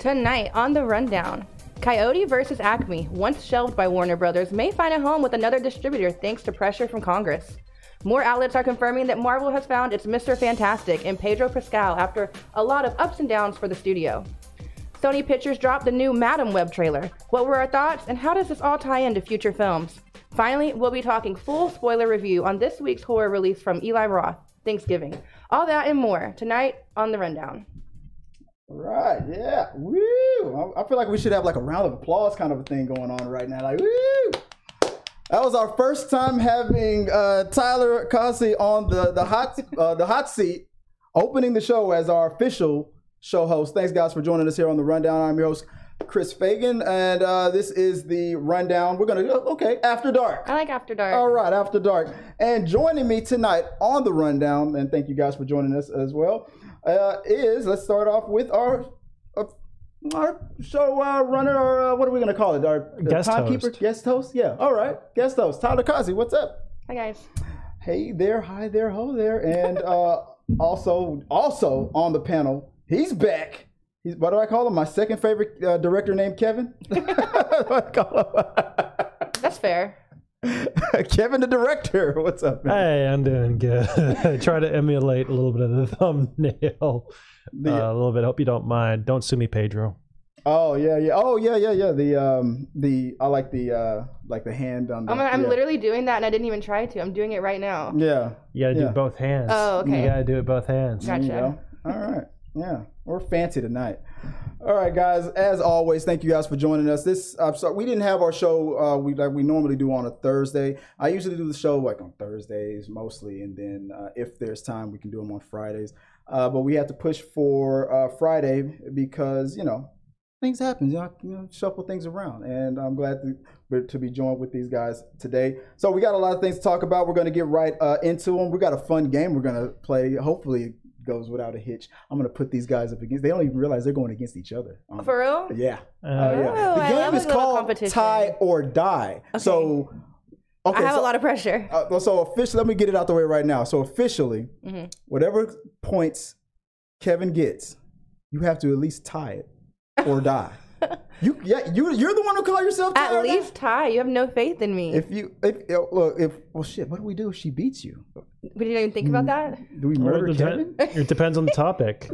Tonight on the Rundown, Coyote vs. Acme, once shelved by Warner Brothers, may find a home with another distributor thanks to pressure from Congress. More outlets are confirming that Marvel has found its Mr. Fantastic in Pedro Pascal after a lot of ups and downs for the studio. Sony Pictures dropped the new Madam Web trailer. What were our thoughts, and how does this all tie into future films? Finally, we'll be talking full spoiler review on this week's horror release from Eli Roth, Thanksgiving. All that and more tonight on the Rundown. Right, yeah, woo! I feel like we should have like a round of applause kind of a thing going on right now, like woo! That was our first time having Tyler Kasi on the hot seat, opening the show as our official show host. Thanks guys for joining us here on the Rundown. I'm your host, Chris Fagan, and this is the Rundown. We're gonna go, After Dark. I like After Dark. All right, After Dark. And joining me tonight on the Rundown, and thank you guys for joining us as well, let's start off with our show runner, or what are we gonna call it? Our guest timekeeper, guest host. Yeah. All right, guest host Tyler Kasi. What's up? Hi guys. Hey there, hi there, ho there, and also on the panel, he's back. What do I call him? My second favorite director named Kevin. What do I call him? That's fair. Kevin the director. What's up, man? Hey, I'm doing good. Try to emulate a little bit of the thumbnail. A little bit. Hope you don't mind. Don't sue me, Pedro. Oh yeah. Oh yeah. I like the hand on the. I'm literally doing that, and I didn't even try to. I'm doing it right now. Yeah. You gotta do both hands. Oh, okay. You gotta do it both hands. Gotcha. All right. Yeah, we're fancy tonight. All right, guys. As always, thank you guys for joining us. We didn't have our show we normally do on a Thursday. I usually do the show like on Thursdays mostly, and then if there's time, we can do them on Fridays. But we had to push for Friday because things happen. Shuffle things around, and I'm glad to be joined with these guys today. So we got a lot of things to talk about. We're going to get right into them. We got a fun game we're going to play. Hopefully goes without a hitch. I'm gonna put these guys up against. They don't even realize they're going against each other. For real? Yeah. Yeah. The game is called Tie or Die. Okay. So, I have a lot of pressure. So officially, let me get it out the way right now. So officially, whatever points Kevin gets, you have to at least tie it or die. You're the one who call yourself tie. At least tie. You have no faith in me. What do we do if she beats you? We didn't even think about that. Do we murder Kevin? It depends on the topic.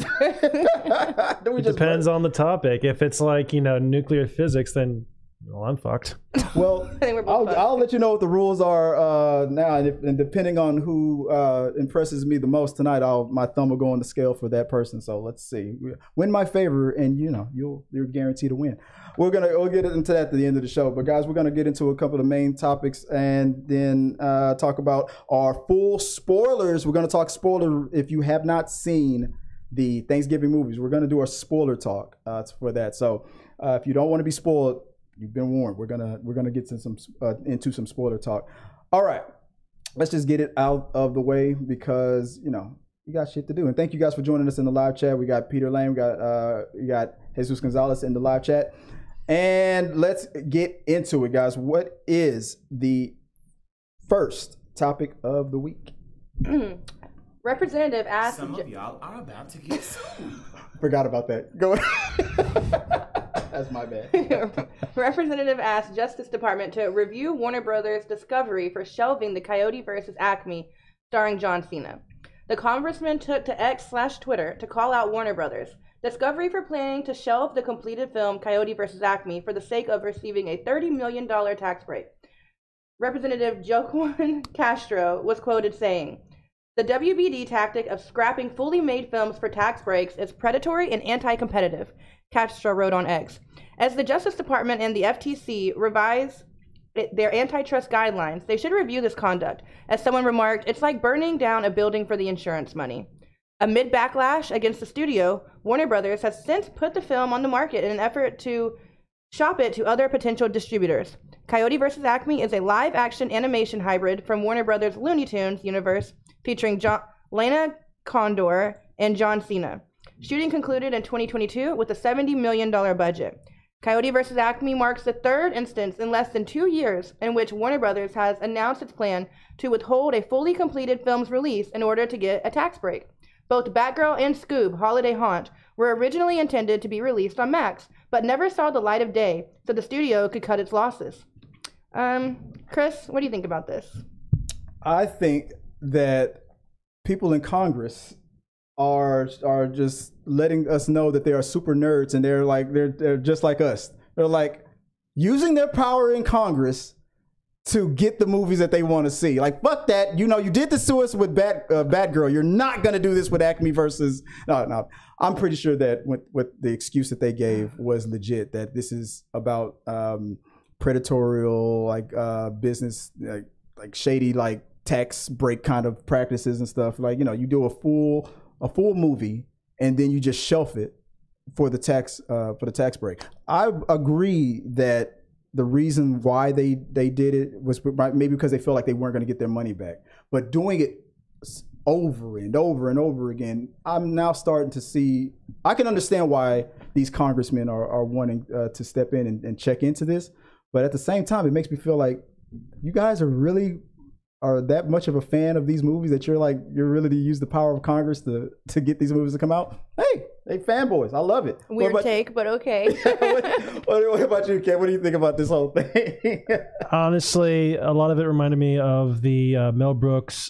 It depends on the topic. If it's like nuclear physics, then I'm fucked. Well, I'll let you know what the rules are now, and depending on who impresses me the most tonight, my thumb will go on the scale for that person. So let's see, win my favor, and you're guaranteed to win. We'll get into that at the end of the show. But guys, we're gonna get into a couple of the main topics, and then talk about our full spoilers. We're gonna talk spoiler if you have not seen the Thanksgiving movies. We're gonna do our spoiler talk for that. So if you don't want to be spoiled, you've been warned. We're gonna get into some spoiler talk. All right, let's just get it out of the way because we got shit to do. And thank you guys for joining us in the live chat. We got Peter Lane, we got Jesus Gonzalez in the live chat, and let's get into it, guys. What is the first topic of the week? Representative asked. Some of y'all are about to get sued. Forgot about that. Go ahead. That's my bad. Representative asked Justice Department to review Warner Brothers' Discovery for shelving the Coyote vs. Acme starring John Cena. The congressman took to X/Twitter to call out Warner Brothers. Discovery for planning to shelve the completed film Coyote vs. Acme for the sake of receiving a $30 million tax break. Representative Joaquin Castro was quoted saying, "The WBD tactic of scrapping fully made films for tax breaks is predatory and anti-competitive," Castro wrote on X. As the Justice Department and the FTC revise their antitrust guidelines, they should review this conduct. As someone remarked, it's like burning down a building for the insurance money. Amid backlash against the studio, Warner Brothers has since put the film on the market in an effort to shop it to other potential distributors. Coyote vs. Acme is a live-action animation hybrid from Warner Brothers' Looney Tunes universe featuring Lana Condor and John Cena. Shooting concluded in 2022 with a $70 million budget. Coyote vs. Acme marks the third instance in less than 2 years in which Warner Brothers has announced its plan to withhold a fully completed film's release in order to get a tax break. Both Batgirl and Scoob: Holiday Haunt were originally intended to be released on Max, but never saw the light of day, so the studio could cut its losses. Chris, what do you think about this? I think that people in Congress are just letting us know that they are super nerds, and they're just like us. They're like using their power in Congress to get the movies that they want to see. Like, fuck that. You did this to us with Batgirl. You're not going to do this with Acme versus... No. I'm pretty sure that with the excuse that they gave was legit, that this is about predatorial, business, like shady, like tax break kind of practices and stuff. Like, you do a full movie and then you just shelf it for the tax break. I agree that the reason why they did it was maybe because they felt like they weren't going to get their money back. But doing it over and over and over again, I'm now starting to see, I can understand why these congressmen are wanting to step in and check into this. But at the same time, it makes me feel like you guys are that much of a fan of these movies that you're really to use the power of Congress to get these movies to come out. Hey, fanboys, I love it. Weird take, but okay. what about you, Ken? What do you think about this whole thing? Honestly, a lot of it reminded me of the Mel Brooks,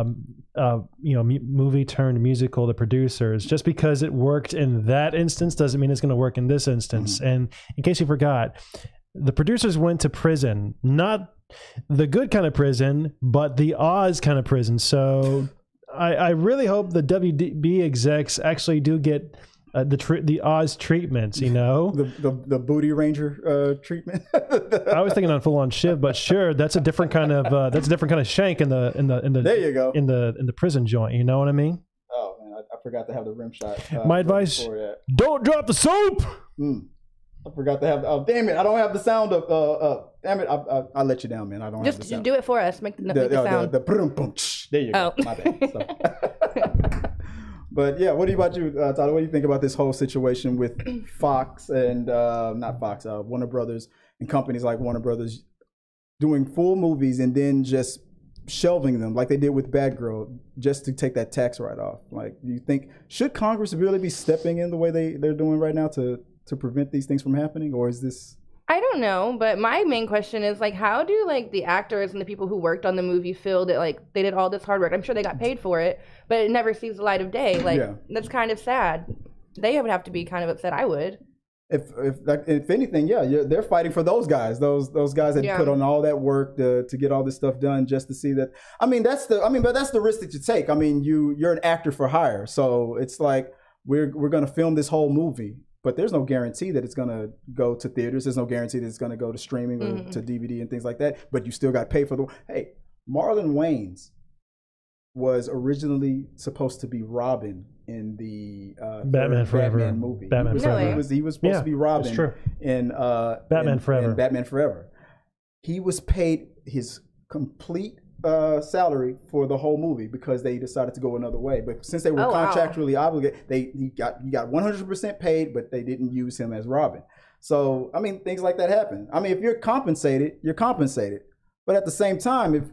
movie turned musical, The Producers. Just because it worked in that instance doesn't mean it's going to work in this instance. Mm-hmm. And in case you forgot, The Producers went to prison, not the good kind of prison, but the Oz kind of prison. So I really hope the WB execs actually do get the Oz treatments, the Booty Ranger treatment. I was thinking on Full On Shiv, but sure, that's a different kind of shank in the there you go in the prison joint. You know what I mean? Oh man, I forgot to have the rim shot. My advice: don't drop the soap. I forgot to have. Oh damn it! I don't have the sound of. Damn it! I'll let you down, man. I don't have the sound. Just do it for us. Make the sound. The boom, boom, there you go. My bad. So. But yeah, what about you, Tyler? What do you think about this whole situation with Fox and not Fox, Warner Brothers and companies like Warner Brothers doing full movies and then just shelving them like they did with Batgirl just to take that tax write-off? Like, do you think should Congress really be stepping in the way they're doing right now to prevent these things from happening, or is this? I don't know, but my main question is how do the actors and the people who worked on the movie feel that they did all this hard work? I'm sure they got paid for it, but it never sees the light of day. That's kind of sad. They would have to be kind of upset. I would. If anything, they're fighting for those guys. Those guys that put on all that work to get all this stuff done just to see that. But that's the risk that you take. I mean, you're an actor for hire, so it's like we're going to film this whole movie. But there's no guarantee that it's going to go to theaters. There's no guarantee that it's going to go to streaming or to DVD and things like that. But you still got paid for the... Hey, Marlon Wayans was originally supposed to be Robin in the Batman Forever movie. He was supposed to be Robin in Batman Forever. In Batman Forever. He was paid his complete salary for the whole movie because they decided to go another way. But since they were contractually obligated, he got 100% paid, but they didn't use him as Robin. So things like that happen. If you're compensated, you're compensated. But at the same time,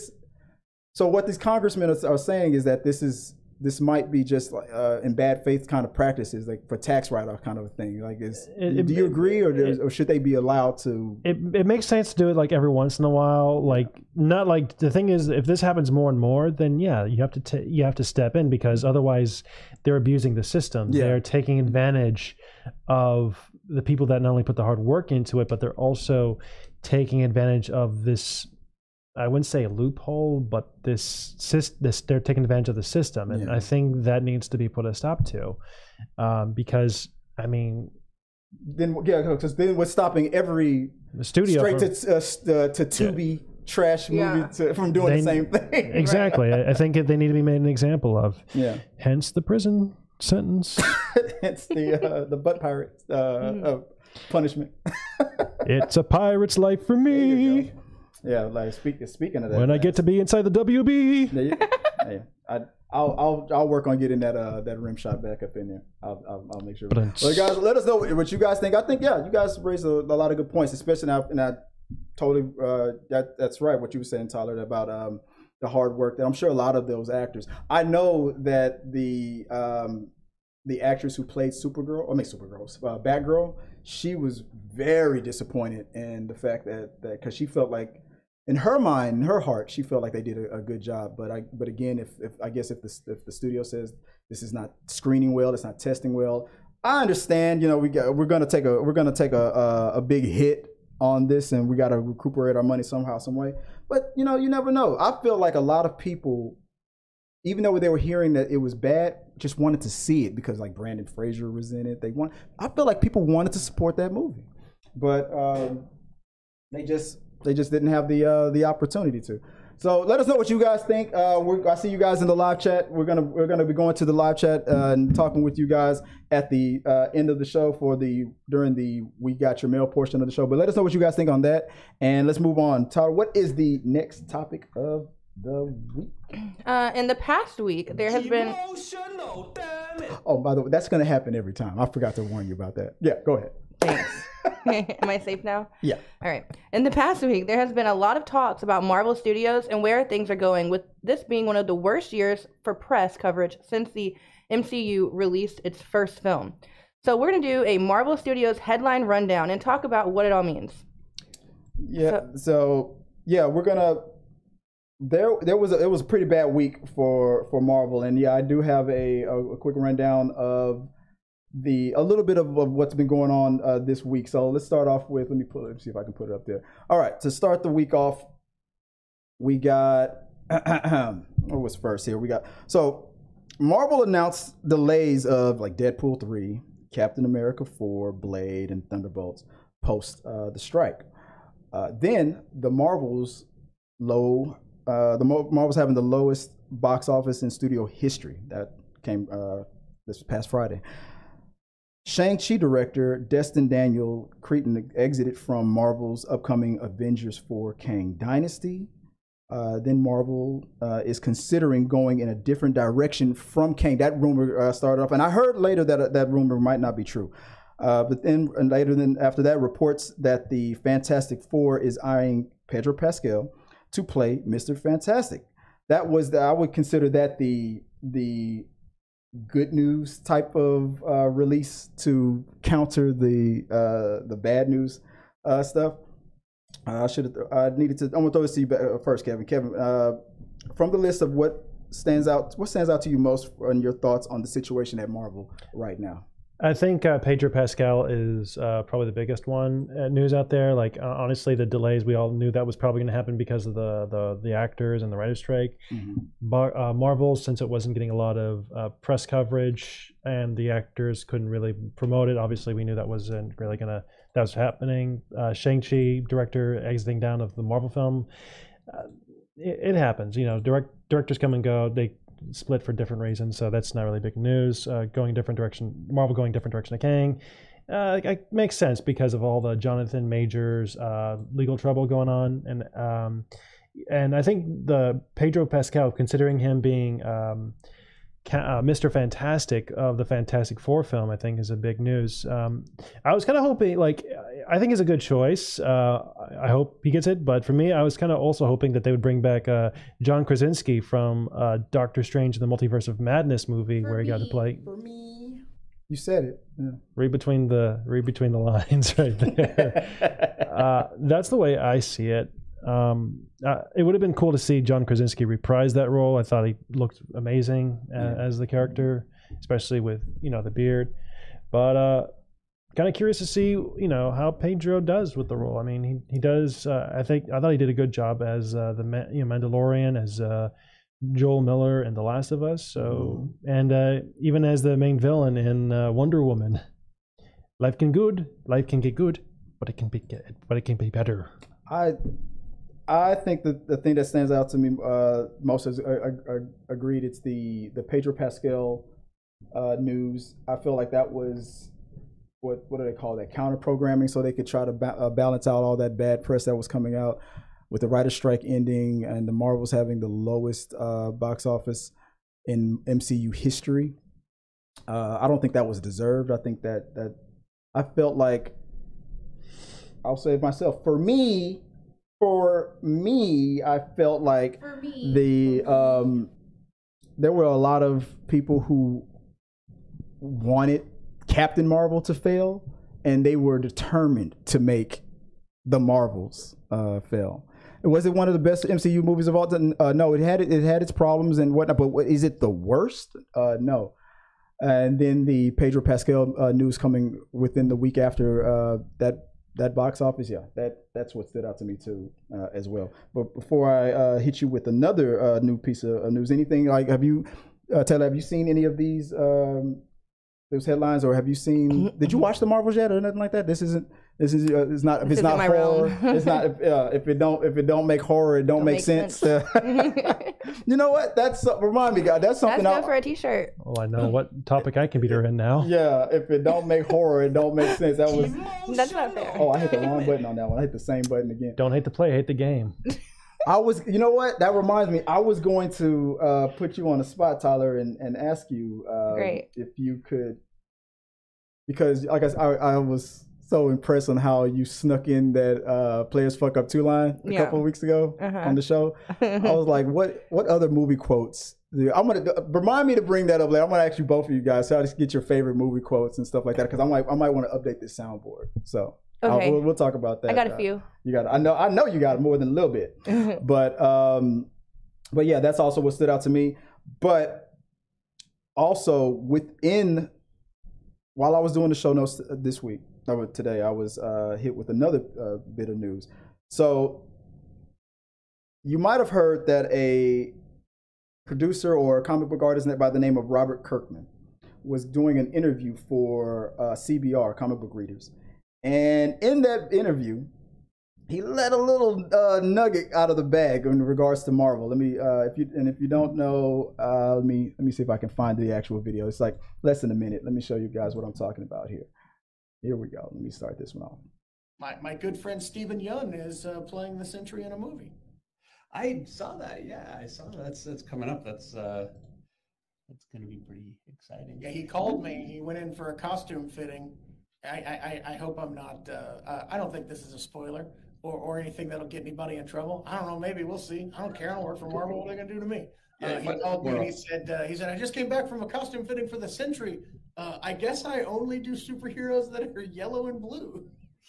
so what these congressmen are saying is that this might be just in bad faith kind of practices, like for tax write-off kind of a thing. Do you agree, or should they be allowed to? It makes sense to do it every once in a while. Not the thing is, if this happens more and more, then you have to step in, because otherwise they're abusing the system. Yeah. They're taking advantage of the people that not only put the hard work into it, but they're also taking advantage of this. I wouldn't say a loophole, but this they're taking advantage of the system, and I think that needs to be put a stop to, because because then we're stopping every studio straight to Tubi trash movie from doing the same thing. Exactly. I think they need to be made an example of. Yeah. Hence the prison sentence. It's the butt pirate punishment. It's a pirate's life for me. Yeah, speaking of that. When I get to be inside the WB. I'll work on getting that rim shot back up in there. I'll make sure. Well, guys, let us know what you guys think. I think you guys raised a lot of good points, especially now. And I totally that's right what you were saying, Tyler, about hard work that I'm sure a lot of those actors. I know that the actress who played Batgirl, she was very disappointed in the fact that because she felt like in her mind, in her heart, she felt like they did a good job. But again, if the studio says this is not screening well, it's not testing well, I understand. We're gonna take a big hit on this, and we got to recuperate our money somehow, some way. But you never know. I feel like a lot of people, even though they were hearing that it was bad, just wanted to see it because like Brandon Fraser was in it. I feel like people wanted to support that movie, but they just didn't have the opportunity to. So let us know what you guys think. I see you guys in the live chat. We're gonna be going to the live chat and talking with you guys at the end of the show during the We Got Your Mail portion of the show. But let us know what you guys think on that, and let's move on. Tyler, what is the next topic of the week? In the past week, there has been. Oh, by the way, that's gonna happen every time. I forgot to warn you about that. Yeah, go ahead. Thanks. Am I safe now? Yeah. All right. In the past week, there has been a lot of talks about Marvel Studios and where things are going, with this being one of the worst years for press coverage since the MCU released its first film. So we're going to do a Marvel Studios headline rundown and talk about what it all means. Yeah. So we're gonna. It was a pretty bad week for Marvel, and yeah, I do have a quick rundown of a little bit of what's been going on this week. So let's start off with, let me see if I can put it up there. All right, to start the week off, we got, what was first here? So Marvel announced delays of like Deadpool 3, Captain America 4, Blade, and Thunderbolts post the strike. Then the Marvel's having the lowest box office in studio history. That came this past Friday. Shang-Chi director Destin Daniel Cretton exited from Marvel's upcoming Avengers 4 Kang Dynasty. Then Marvel is considering going in a different direction from Kang. That rumor started off, and I heard later that rumor might not be true. But then after that, reports that the Fantastic Four is eyeing Pedro Pascal to play Mr. Fantastic. I would consider that the good news type of release to counter the bad news stuff. I'm gonna throw this to you first, Kevin. Kevin, from the list of what stands out to you most on your thoughts on the situation at Marvel right now? I think Pedro Pascal is probably the biggest one news out there. Like honestly, the delays, we all knew that was probably going to happen because of the actors and the writer's strike. Mm-hmm. But Marvel, since it wasn't getting a lot of press coverage and the actors couldn't really promote it, obviously we knew that wasn't really that was happening. Shang-Chi director exiting down of the Marvel film. It happens, directors come and go. They split for different reasons, so that's not really big news. Marvel going different direction to Kang. It makes sense because of all the Jonathan Majors legal trouble going on, and I think the Pedro Pascal, considering him being Mr. Fantastic of the Fantastic Four film, I think is a big news. I was kind of hoping, I think it's a good choice. I hope he gets it, but for me, I was kind of also hoping that they would bring back John Krasinski from Doctor Strange in the Multiverse of Madness movie, where he got to play. For me, you said it. Yeah. Read between the lines, right there. That's the way I see it. It would have been cool to see John Krasinski reprise that role. I thought he looked amazing as the character, especially with the beard. But kind of curious to see how Pedro does with the role. I mean, he does. I thought he did a good job as the Mandalorian, as Joel Miller in The Last of Us. So and even as the main villain in Wonder Woman. Life can get good, but it can be better. I think that the thing that stands out to me most is agreed. It's the Pedro Pascal news. I feel like that was what do they call that, counter programming, so they could try to balance out all that bad press that was coming out with the writer's strike ending and the Marvels having the lowest box office in MCU history. I don't think that was deserved. I think that I felt like, I'll say it myself, for me, For me, I felt like there were a lot of people who wanted Captain Marvel to fail, and they were determined to make the Marvels fail. Was it one of the best MCU movies of all time? No, it had its problems and whatnot. But is it the worst? No. And then the Pedro Pascal news coming within the week after that box office, that's what stood out to me too as well. But before I hit you with another new piece of news, anything like Taylor, have you seen any of these those headlines, or have you seen? Did you watch the Marvels yet, or nothing like that? It's not. If it's not horror, it's not. If it don't make horror, it don't make sense. You know what? That's remind me, God. That's something. That's good for a T-shirt. Oh, I know what topic I can beat her in now. Yeah, if it don't make horror, it don't make sense. That was. That's not fair. Oh, I hit the wrong button on that one. I hit the same button again. Don't hate the play, hate the game. You know what? That reminds me. I was going to put you on the spot, Tyler, and ask you if you could, because like I was so impressed on how you snuck in that Players Fuck Up 2 line a couple of weeks ago on the show. I was like, what other movie quotes? I'm gonna remind me to bring that up later. I'm gonna ask you both of you guys so I just get your favorite movie quotes and stuff like that, because I might want to update this soundboard. So. Okay. We'll talk about that. I got a few. You got. I know you got more than a little bit. But yeah, that's also what stood out to me. But also while I was doing the show notes this week, today, I was hit with another bit of news. So you might have heard that a producer or a comic book artist by the name of Robert Kirkman was doing an interview for CBR, Comic Book Readers. And in that interview, he let a little nugget out of the bag in regards to Marvel. Let me, if you don't know, let me see if I can find the actual video. It's like less than a minute. Let me show you guys what I'm talking about here. Here we go. Let me start this one off. My good friend Steven Yeun is playing the Sentry in a movie. I saw that. Yeah, I saw that. That's coming up. That's going to be pretty exciting. Yeah, he called me. He went in for a costume fitting. I hope I'm not, I don't think this is a spoiler or anything that'll get anybody in trouble. I don't know, maybe we'll see. I don't care, I don't work for Marvel, what are they gonna do to me? He called me and he said, I just came back from a costume fitting for the Sentry. I guess I only do superheroes that are yellow and blue.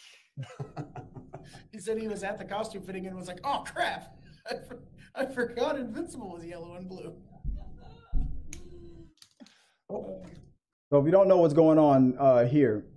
He said he was at the costume fitting and was like, oh crap, I forgot Invincible was yellow and blue. So if you don't know what's going on here,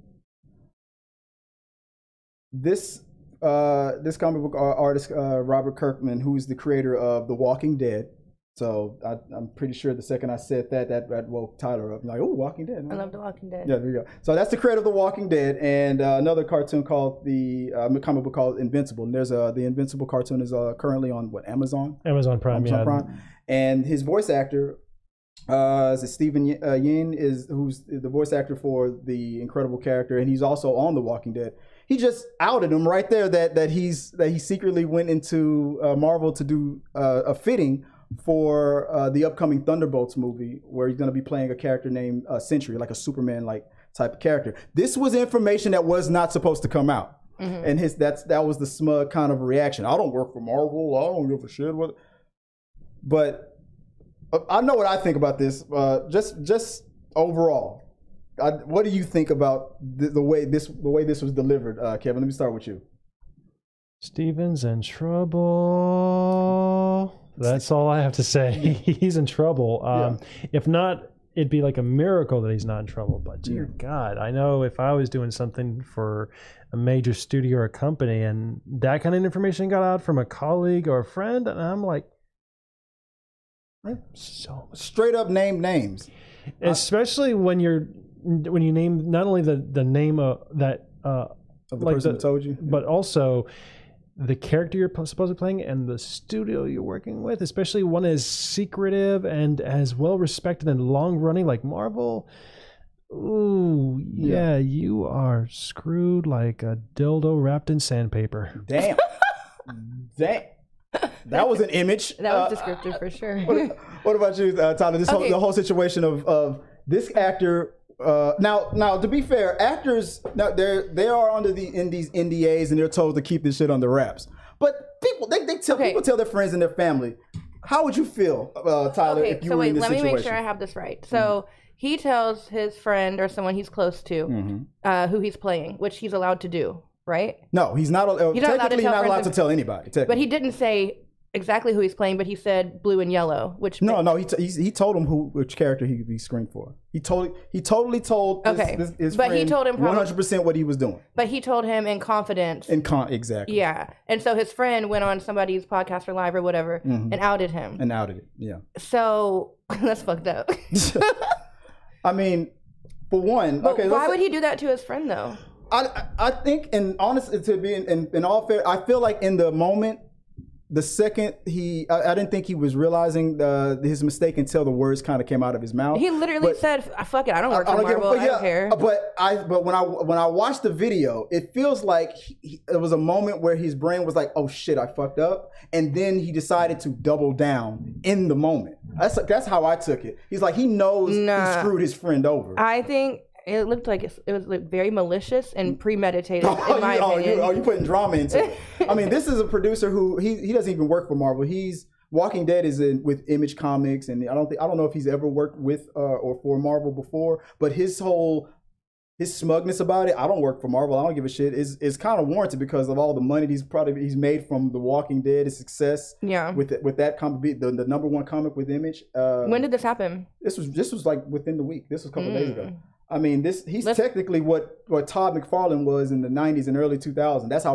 this comic book artist, Robert Kirkman, who's the creator of The Walking Dead. So I'm pretty sure the second I said that woke Tyler up. I'm like, oh, Walking Dead. I love The Walking Dead. Yeah, there you go. So that's the creator of The Walking Dead, and another cartoon called comic book called Invincible. And there's the Invincible cartoon is currently on Amazon Prime. And his voice actor is Steven Yeun, who's the voice actor for the incredible character, and he's also on The Walking Dead. He just outed him right there that he secretly went into Marvel to do a fitting for the upcoming Thunderbolts movie, where he's going to be playing a character named Sentry, like a Superman like type of character. This was information that was not supposed to come out, and that was the smug kind of reaction. I don't work for Marvel. I don't give a shit what. But I know what I think about this. Just overall. What do you think about the way this was delivered, Kevin? Let me start with you. Steven's in trouble. That's all I have to say. He's in trouble. If not, it'd be like a miracle that he's not in trouble. But dear God, I know if I was doing something for a major studio or a company and that kind of information got out from a colleague or a friend, and I'm like, so straight up name names, especially when you name not only the name of the person who told you, but also the character you're supposed to be playing and the studio you're working with, especially one as secretive and as well respected and long running like Marvel. Ooh, yeah, you are screwed like a dildo wrapped in sandpaper. Damn. That was an image. That was descriptive for sure. What about you, Tyler? The whole situation of this actor. Now, to be fair, actors now they are under these NDAs and they're told to keep this shit under wraps. But people people tell their friends and their family. How would you feel, Tyler, if you were in this situation? Let me make sure I have this right. So he tells his friend or someone he's close to who he's playing, which he's allowed to do, right? No, he's not. Technically, not allowed to tell anybody. But he didn't say exactly who he's playing, but he said blue and yellow, which he told him which character he would be screened for. He totally told his friend he told him 100% what he was doing. But he told him in confidence. Exactly. Yeah, and so his friend went on somebody's podcast or live or whatever and outed him. And outed it. Yeah. So that's fucked up. I mean, for one, but why would he do that to his friend though? I think, and honestly, to be in all fair, I feel like in the moment. The second I didn't think he was realizing his mistake until the words kind of came out of his mouth. He literally said, "Fuck it, I don't work for Marvel. I don't care." But when I watched the video, it feels like it was a moment where his brain was like, "Oh shit, I fucked up," and then he decided to double down in the moment. That's how I took it. He's like, he knows he screwed his friend over. I think. It looked like it was very malicious and premeditated, in my opinion. You're putting drama into it. I mean, this is a producer who he doesn't even work for Marvel. Walking Dead is with Image Comics, and I don't know if he's ever worked with or for Marvel before. But his smugness about it, I don't work for Marvel, I don't give a shit, is kind of warranted because of all the money he's made from The Walking Dead, his success. Yeah. With that comic, the number one comic with Image. When did this happen? This was like within the week. This was a couple days ago. I mean, he's technically what Todd McFarlane was in the 90s and early 2000s. That's how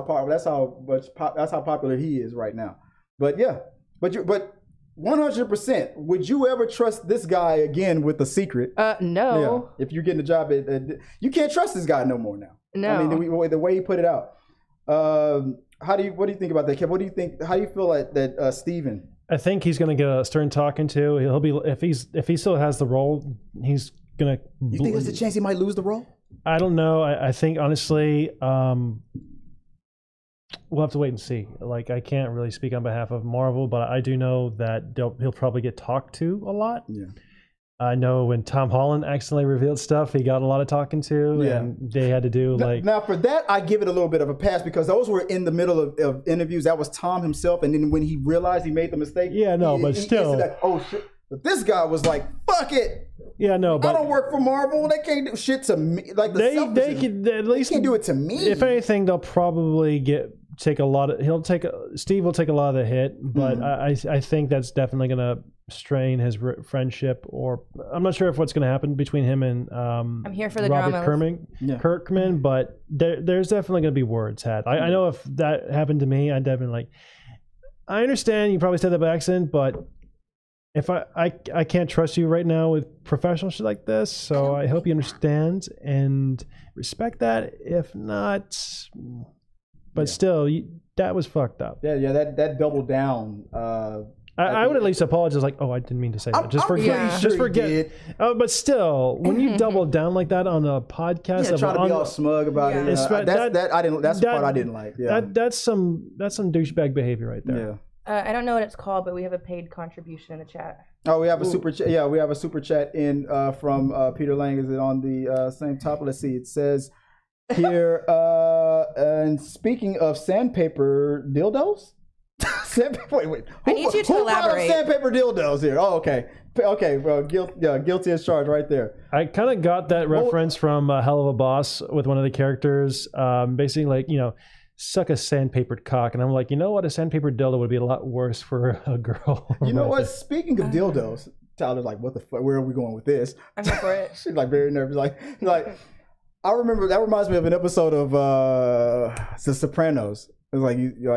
popular he is right now. But yeah, but 100%. Would you ever trust this guy again with a secret? No. Yeah. If you're getting a job you can't trust this guy no more now. No. I mean, the way he put it out. What do you think about that, Kev? What do you think? How do you feel like that, Steven? I think he's going to get a stern talking to. He'll be if he still has the role, he's gonna. You think there's a chance he might lose the role? I don't know. I think honestly, we'll have to wait and see. Like, I can't really speak on behalf of Marvel, but I do know that he'll probably get talked to a lot. Yeah. I know when Tom Holland accidentally revealed stuff, he got a lot of talking to, and they had to do Now for that, I give it a little bit of a pass because those were in the middle of interviews. That was Tom himself, and then when he realized he made the mistake, but still, like, oh shit. But this guy was like, "Fuck it." Yeah, no, but I don't work for Marvel. They can't do shit to me. Like they can at least can't do it to me. If anything, they'll probably take a lot of. Steve will take a lot of the hit, but I think that's definitely going to strain his friendship. Or I'm not sure if what's going to happen between him and I'm here for the Robert Kirkman, but there's definitely going to be words had. I know if that happened to me, I'd definitely I understand you probably said that by accident, but. If I can't trust you right now with professional shit like this, so I hope you understand and respect that. If not, but still, that was fucked up. Yeah, that double down. I would at least apologize, like, oh, I didn't mean to say that. Just forget. Oh, but still, when you double down like that on a podcast, try to be all smug about it. That's the part I didn't like. Yeah, that's some douchebag behavior right there. Yeah. I don't know what it's called, but we have a paid contribution in the chat. Oh, we have a super chat. Yeah, we have a super chat in from Peter Lang. Is it on the same topic? Let's see. It says here, and speaking of sandpaper dildos? Wait. I need you to elaborate. Sandpaper dildos here. Oh, okay. Okay, well, guilty as charged right there. I kind of got that reference from Hell of a Boss with one of the characters. Basically, like, suck a sandpapered cock, and I'm like, you know what, a sandpapered dildo would be a lot worse for a girl. You know what, speaking of dildos, Tyler's like, what the fuck, where are we going with this? I'm here for it. She's like very nervous, like I remember, that reminds me of an episode of The Sopranos. It's like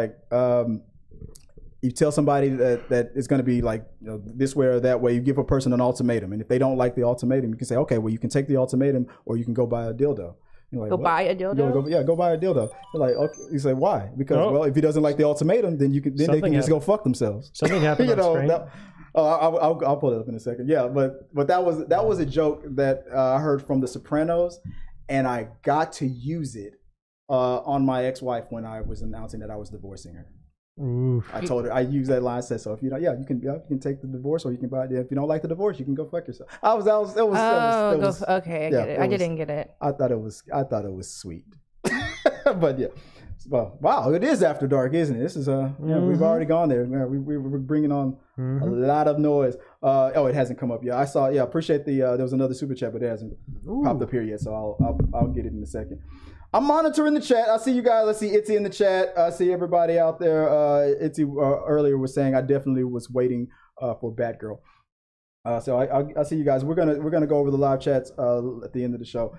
you tell somebody that it's going to be like, this way or that way. You give a person an ultimatum, and if they don't like the ultimatum, you can say, okay, well, you can take the ultimatum, or you can go buy a dildo. Like, buy a dildo? Go buy a dildo. You're like, okay. You say, why? Because, if he doesn't like the ultimatum, then they can just go fuck themselves. Something happened on screen. I'll pull it up in a second. Yeah, but that was a joke that I heard from The Sopranos, and I got to use it on my ex-wife when I was announcing that I was divorcing her. Oof. I told her, I used that line. I said, so if you can take the divorce, or you can buy it. If you don't like the divorce, you can go fuck yourself. Okay, I get it. I didn't get it. I thought it was sweet. But yeah. Well, wow, it is after dark, isn't it? This is we've already gone there. We're bringing on a lot of noise. It hasn't come up yet. I saw. Yeah, appreciate the. There was another super chat, but it hasn't popped up here yet. So I'll get it in a second. I'm monitoring the chat. I see you guys. I see Itzy in the chat. I see everybody out there. Itzy earlier was saying I definitely was waiting for Batgirl. So I see you guys. We're gonna go over the live chats at the end of the show.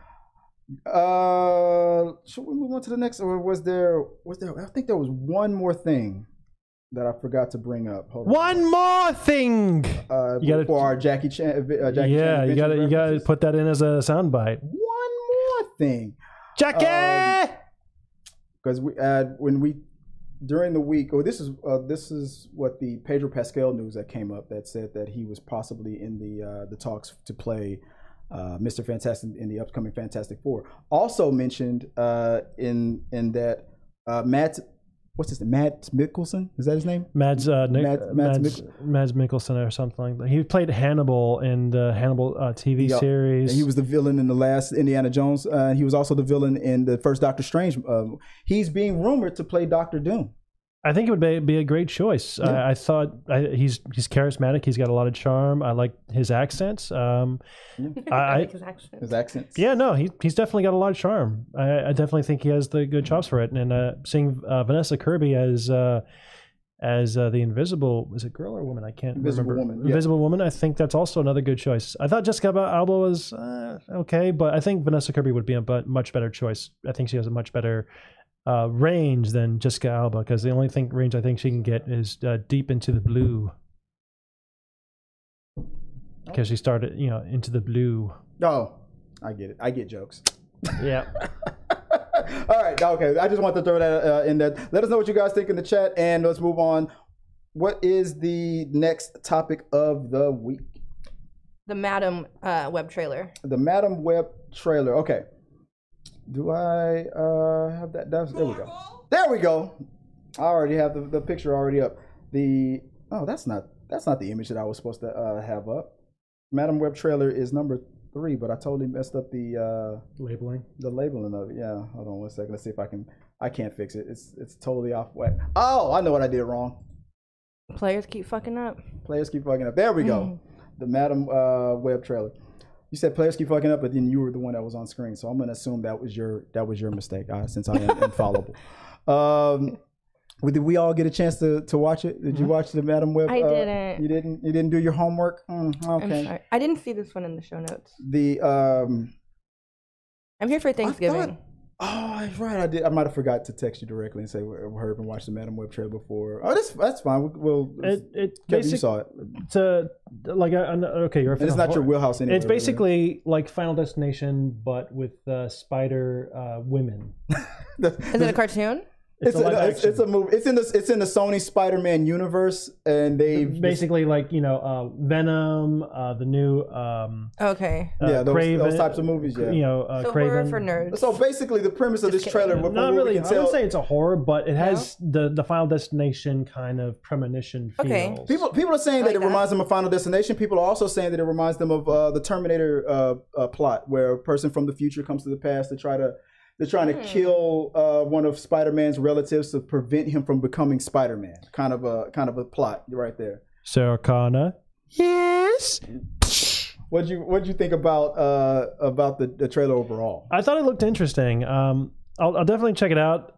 Should we move on to the next, or was there? I think there was one more thing that I forgot to bring up. Hold on. One more thing. For our Jackie Chan. You gotta put that in as a soundbite. One more thing, Jackie. Because during the week, this is what the Pedro Pascal news that came up that said that he was possibly in the talks to play Mr. Fantastic in the upcoming Fantastic Four. Also mentioned in that Matt Mikkelsen, is that his name? Mads Mikkelsen or something like that. He played Hannibal in the Hannibal TV series. And he was the villain in the last Indiana Jones. He was also the villain in the first Doctor Strange. He's being rumored to play Doctor Doom. I think it would be a great choice. Yeah. I thought he's charismatic. He's got a lot of charm. I like his accents. I like his accents. His accents. Yeah, no, he's definitely got a lot of charm. I definitely think he has the good chops for it. And seeing Vanessa Kirby as the Invisible, is it girl or woman? I can't remember. Woman. Yeah. Invisible Woman. I think that's also another good choice. I thought Jessica Alba was okay, but I think Vanessa Kirby would be a much better choice. I think she has a much better range than Jessica Alba, because the only range I think she can get is deep into the blue, because she started into the blue. Oh, I get it. I get jokes. Yeah. All right. Okay. I just want to throw that in there. Let us know what you guys think in the chat, and let's move on. What is the next topic of the week? The Madam Web trailer. The Madam Web trailer. Okay. Do I have that? There we go. There we go. I already have the picture already up. That's not the image that I was supposed to have up. Madam Web trailer is number 3, but I totally messed up the labeling. The labeling of it. Yeah. Hold on 1 second. Let's see if I can't fix it. It's totally off whack. Oh, I know what I did wrong. Players keep fucking up. There we go. The Madam Web trailer. You said players keep fucking up, but then you were the one that was on screen, so I'm gonna assume that was your mistake, since I am infallible. Did we all get a chance to watch it? Did you watch the Madam Web? I didn't. You didn't. You didn't do your homework. Okay. I'm sorry. I didn't see this one in the show notes. I'm here for Thanksgiving. That's right. I did. I might have forgot to text you directly and say we heard and watched the Madam Web trailer before. Oh, that's fine. Kevin, you saw it. Okay, it's not your wheelhouse anymore. It's basically like Final Destination, but with spider women. Is it a cartoon? It's a movie. It's in the Sony Spider-Man universe, and they basically Venom, the new okay, those types of movies. Yeah, so horror for nerds. So basically, the premise of this trailer, not really. I wouldn't say it's a horror, but it has the Final Destination kind of premonition feel. Okay. People are saying that it reminds them of Final Destination. People are also saying that it reminds them of the Terminator plot, where a person from the future comes to the past to try to. They're trying to kill one of Spider-Man's relatives to prevent him from becoming Spider-Man. Kind of a plot right there. Sarah Connor. Yes. What'd you think about the trailer overall? I thought it looked interesting. I'll definitely check it out.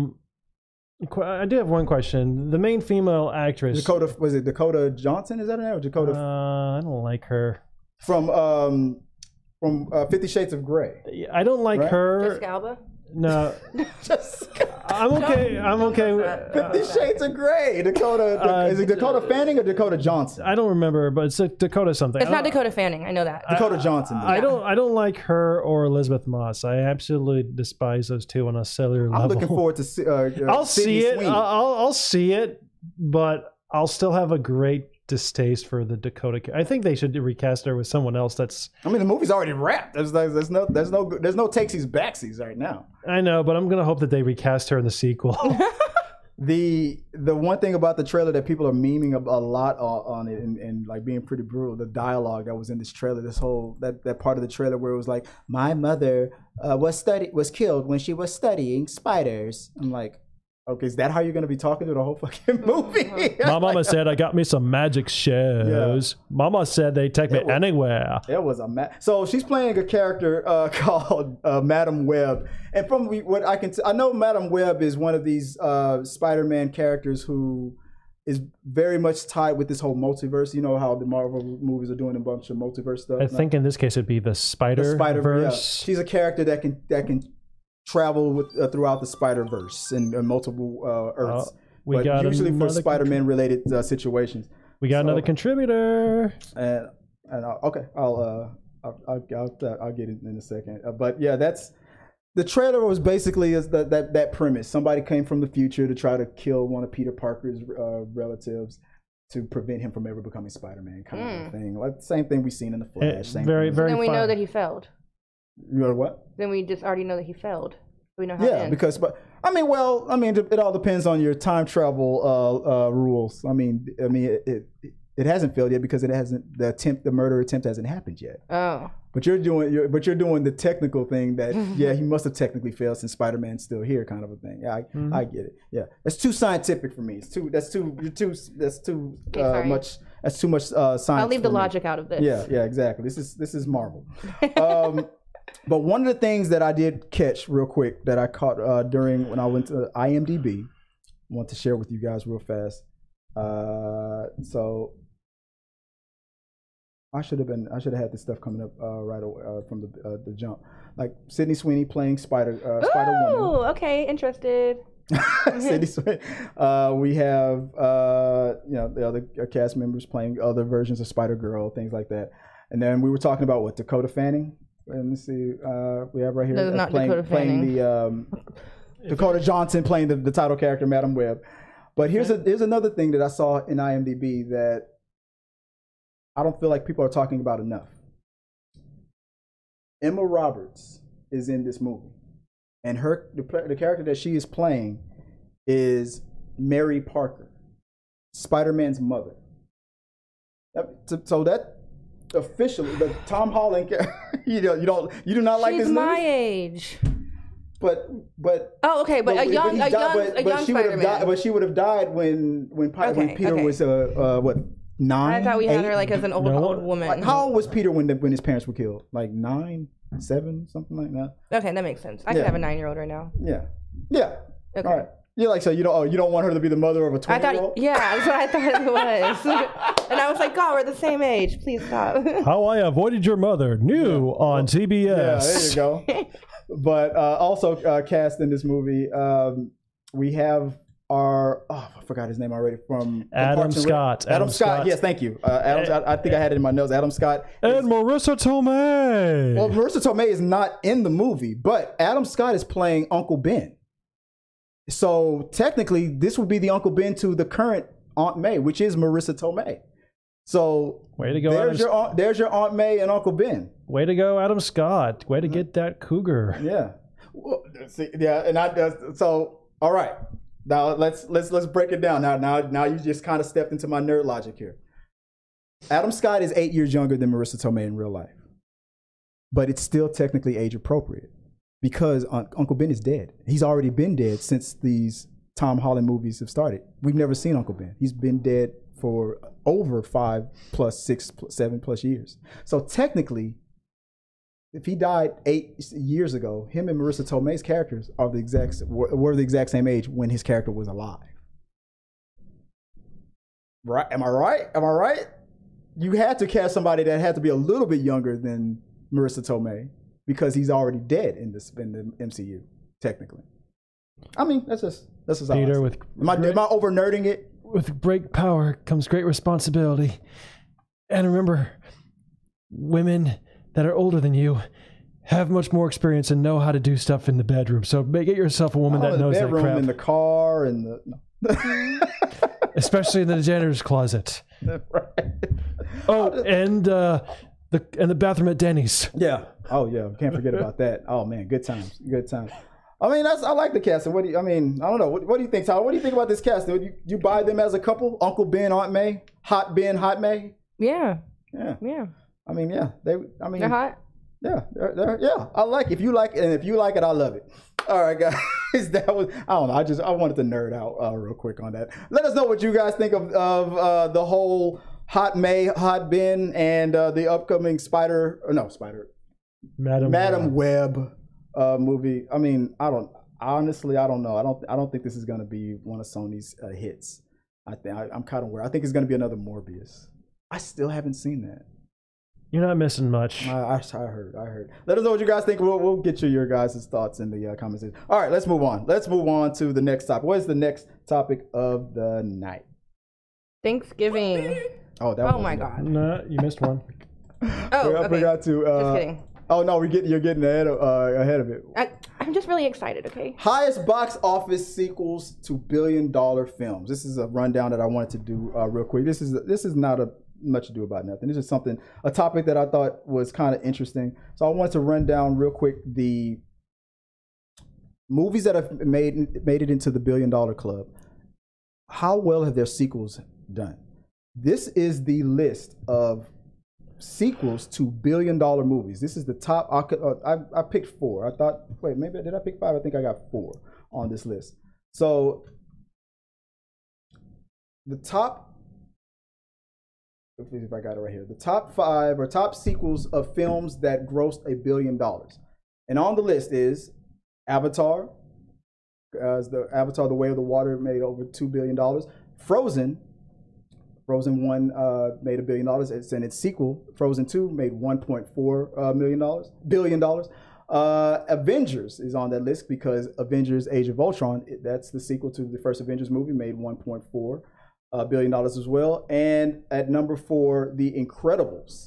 I do have one question. The main female actress, Dakota Johnson? Is that her name? Or Dakota? I don't like her. From 50 Shades of Grey. I don't like her. Jessica Alba? No. I'm okay. I'm okay. 50 Shades of Grey. Dakota. Is it Dakota Fanning or Dakota Johnson? I don't remember, but it's Dakota something. It's not Dakota Fanning. I know that. Dakota Johnson. I don't like her or Elizabeth Moss. I absolutely despise those two on a cellular level. I'm looking forward to I'll see it. I'll see it, but I'll still have a great distaste for the Dakota. I think they should recast her with someone else. The movie's already wrapped. There's no takesies backsies right now. I know, but I'm gonna hope that they recast her in the sequel. The one thing about the trailer that people are memeing a lot on it and like being pretty brutal, the dialogue that was in this trailer, this whole that part of the trailer where it was like, my mother was killed when she was studying spiders. I'm like, okay, is that how you're gonna be talking to the whole fucking movie? My mama said I got me some magic shows. Yeah. Mama said they take me anywhere. It was so she's playing a character called Madam Web, and from what I can, I know Madam Web is one of these Spider-Man characters who is very much tied with this whole multiverse. You know how the Marvel movies are doing a bunch of multiverse stuff. I think in this case it'd be the Spider-Verse. Yeah. She's a character that can travel with throughout the Spider-Verse and multiple Earths. We got usually for Spider-Man related situations. We got another contributor. And okay, I'll get it in a second. But yeah, that's the trailer was basically that premise. Somebody came from the future to try to kill one of Peter Parker's relatives to prevent him from ever becoming Spider-Man, kind of thing. Like the same thing we've seen in the Flash. Very then we know that he failed. You know what? Then we just already know that he failed. We know how it ends. Because it all depends on your time travel rules. It hasn't failed yet because the murder attempt hasn't happened yet. Oh. But you're doing the technical thing that he must have technically failed since Spider-Man's still here, kind of a thing. Yeah, I get it. Yeah, that's too scientific for me. That's too much science. I'll leave the logic out of this. Yeah, exactly. This is Marvel. But one of the things that I did catch real quick that I caught during when I went to IMDb, I want to share with you guys real fast. So I should have had this stuff coming up right away from the jump. Like Sydney Sweeney playing Spider-Woman. Oh, okay, interested. Sydney Sweeney. We have the other cast members playing other versions of Spider-Girl, things like that. And then we were talking about Dakota Fanning. Let me see. We have right here playing the Dakota Johnson playing the title character Madam Web. But here's another thing that I saw in IMDb that I don't feel like people are talking about enough. Emma Roberts is in this movie, and the character that she is playing is Mary Parker, Spider-Man's mother. So that officially, the Tom Holland, you do not like this news? She's my age. But oh, okay, but a young Spider-Man. But she would have died when Peter was 9. I thought we 8? had her like as an old woman. Like, how old was Peter when his parents were killed? Like 9, 7, something like that. Okay, that makes sense. I could have a 9-year-old right now. Yeah. Okay. All right. You're like, so you don't want her to be the mother of a 20-year-old? Yeah, that's what I thought it was. And I was like, God, we're the same age. Please stop. How I Avoided Your Mother, new on TBS. Yeah, there you go. But also cast in this movie, we have I forgot his name already from Adam Scott. Adam Scott. Yes, thank you. I think I had it in my notes. Adam Scott. And Marissa Tomei. Well, Marissa Tomei is not in the movie, but Adam Scott is playing Uncle Ben. So technically, this would be the Uncle Ben to the current Aunt May, which is Marissa Tomei. So way to go! There's your Aunt May and Uncle Ben. Way to go, Adam Scott! Way to get that cougar. Yeah, well, see, yeah, and so all right. Now let's break it down. Now you just kind of stepped into my nerd logic here. Adam Scott is 8 years younger than Marissa Tomei in real life, but it's still technically age appropriate because Uncle Ben is dead. He's already been dead since these Tom Holland movies have started. We've never seen Uncle Ben. He's been dead for over 5 plus 6, 7 plus years. So technically, if he died 8 years ago, him and Marissa Tomei's characters were the exact same age when his character was alive. Right? Am I right? You had to cast somebody that had to be a little bit younger than Marissa Tomei because he's already dead in the MCU, technically. I mean, that's just Peter am I over nerding it? With great power comes great responsibility. And remember, women that are older than you have much more experience and know how to do stuff in the bedroom. So get yourself a woman that knows that crap. In the car and especially in the janitor's closet. Right. Oh, and the bathroom at Denny's. Yeah. Oh yeah. Can't forget about that. Oh man, good times. I mean, I like the casting. I don't know. What do you think, Tyler? What do you think about this casting? Would you buy them as a couple? Uncle Ben, Aunt May, Hot Ben, Hot May. Yeah. Yeah. I mean, yeah. They're hot. Yeah, yeah. I like it. If you like it, and if you like it, I love it. All right, guys. That was, I don't know. I wanted to nerd out real quick on that. Let us know what you guys think of the whole Hot May, Hot Ben, and the upcoming Madam Web movie. I mean, I don't know. I don't think this is gonna be one of Sony's hits. I'm kind of worried. I think it's gonna be another Morbius. I still haven't seen that. You're not missing much. I heard. Let us know what you guys think. We'll get your guys' thoughts in the comments. All right, let's move on. Let's move on to the next topic. What is the next topic of the night? Thanksgiving. Oh, that. Oh my God. No, you missed one. I forgot to. Just kidding. Oh no, you're getting ahead of it. I'm just really excited. Okay. Highest box office sequels to billion-dollar films. This is a rundown that I wanted to do real quick. This is not much ado about nothing. This is a topic that I thought was kind of interesting. So I wanted to run down real quick the movies that have made it into the billion-dollar club. How well have their sequels done? This is the list of sequels to billion-dollar movies. This is the top. I picked 4. I thought, wait, maybe did I pick 5? I think I got 4 on this list. So the top. If I got it right here, the top 5 or top sequels of films that grossed $1 billion, and on the list is Avatar, The Way of the Water made over $2 billion. Frozen 1 made $1 billion. It's in its sequel. Frozen 2 made $1.4 billion. Avengers is on that list because Avengers: Age of Ultron, that's the sequel to the first Avengers movie, made $1.4 billion as well. And at number 4, The Incredibles,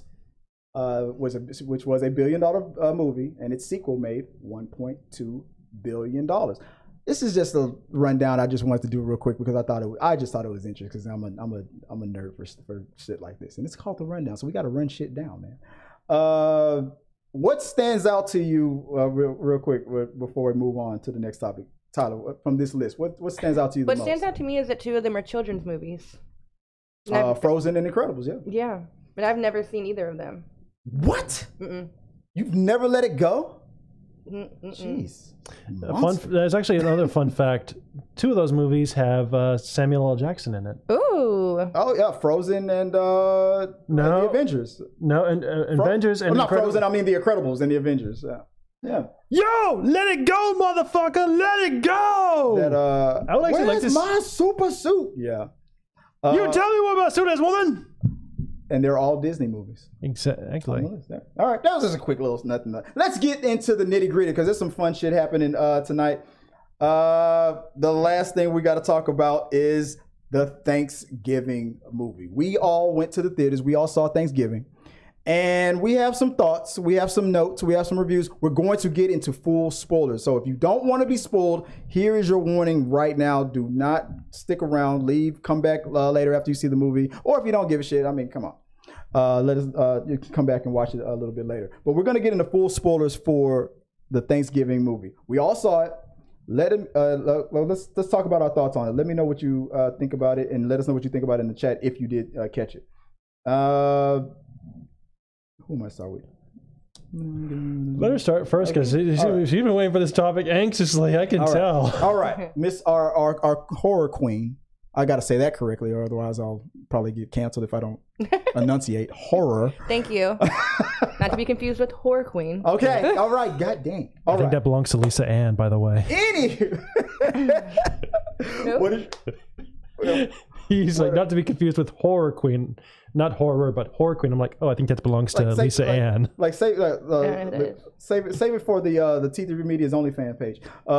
which was $1 billion movie, and its sequel made $1.2 billion. This is just a rundown I just wanted to do real quick because I just thought it was interesting because I'm a nerd for shit like this, and it's called the rundown, so we got to run shit down, man. What stands out to you real quick before we move on to the next topic? Tyler, from this list, what stands out to you the most? What stands out to me is that 2 of them are children's movies. Frozen and Incredibles, yeah. Yeah, but I've never seen either of them. What? Mm-mm. You've never let it go? Mm-mm. Jeez. There's actually another fun fact. 2 of those movies have Samuel L. Jackson in it. Ooh. Oh yeah, Frozen and the Avengers. No, and Avengers and not Frozen. I mean the Incredibles and the Avengers. Yeah. Yo, let it go, motherfucker! Let it go. I would actually like to. Where's my super suit? Yeah. You tell me what my suit is, woman. And they're all Disney movies. Exactly. All right, that was just a quick little nothing. Let's get into the nitty gritty because there's some fun shit happening tonight. The last thing we got to talk about is the Thanksgiving movie. We all went to the theaters. We all saw Thanksgiving. And we have some thoughts, we have some notes, we have some reviews. We're going to get into full spoilers. So if you don't want to be spoiled, here is your warning right now. Do not stick around, leave, come back later after you see the movie. Or if you don't give a shit, I mean, come on. You can come back and watch it a little bit later. But we're going to get into full spoilers for the Thanksgiving movie. We all saw it. Let's talk about our thoughts on it. Let me know what you think about it, and let us know what you think about it in the chat if you did catch it. Who am I start with? Let her start first because she's been waiting for this topic anxiously. I can tell. All right, Miss our horror queen. I got to say that correctly, or otherwise I'll probably get canceled if I don't enunciate horror. Thank you. Not to be confused with horror queen. Okay, all right. God dang. I think that belongs to Lisa Ann, by the way. What is? He's like, not to be confused with horror queen. Not horror, but horror queen. I'm like, oh, I think that belongs to Lisa Ann. Save it for the T3 Media's OnlyFans page.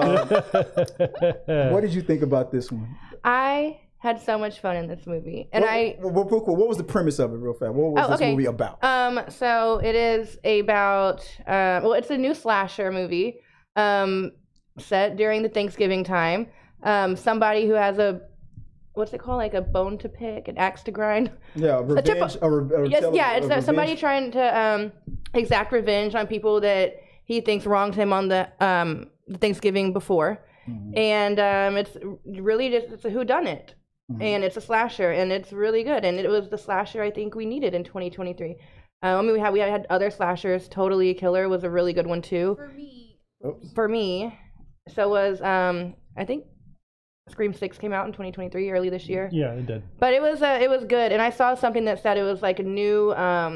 What did you think about this one? I had so much fun in this movie, and what was the premise of it, real fast? What was this movie about? So it is about it's a new slasher movie, set during the Thanksgiving time. Somebody who has what's it called? Like a bone to pick, an axe to grind. Yeah, revenge. It's somebody trying to exact revenge on people that he thinks wronged him on the Thanksgiving before, and it's really just it's a whodunit, and it's a slasher, and it's really good, and it was the slasher I think we needed in 2023. I mean, we had other slashers. Totally Killer was a really good one too. For me, so was I think Scream 6 came out in 2023, early this year. Yeah, it did. But it was good, and I saw something that said it was like a new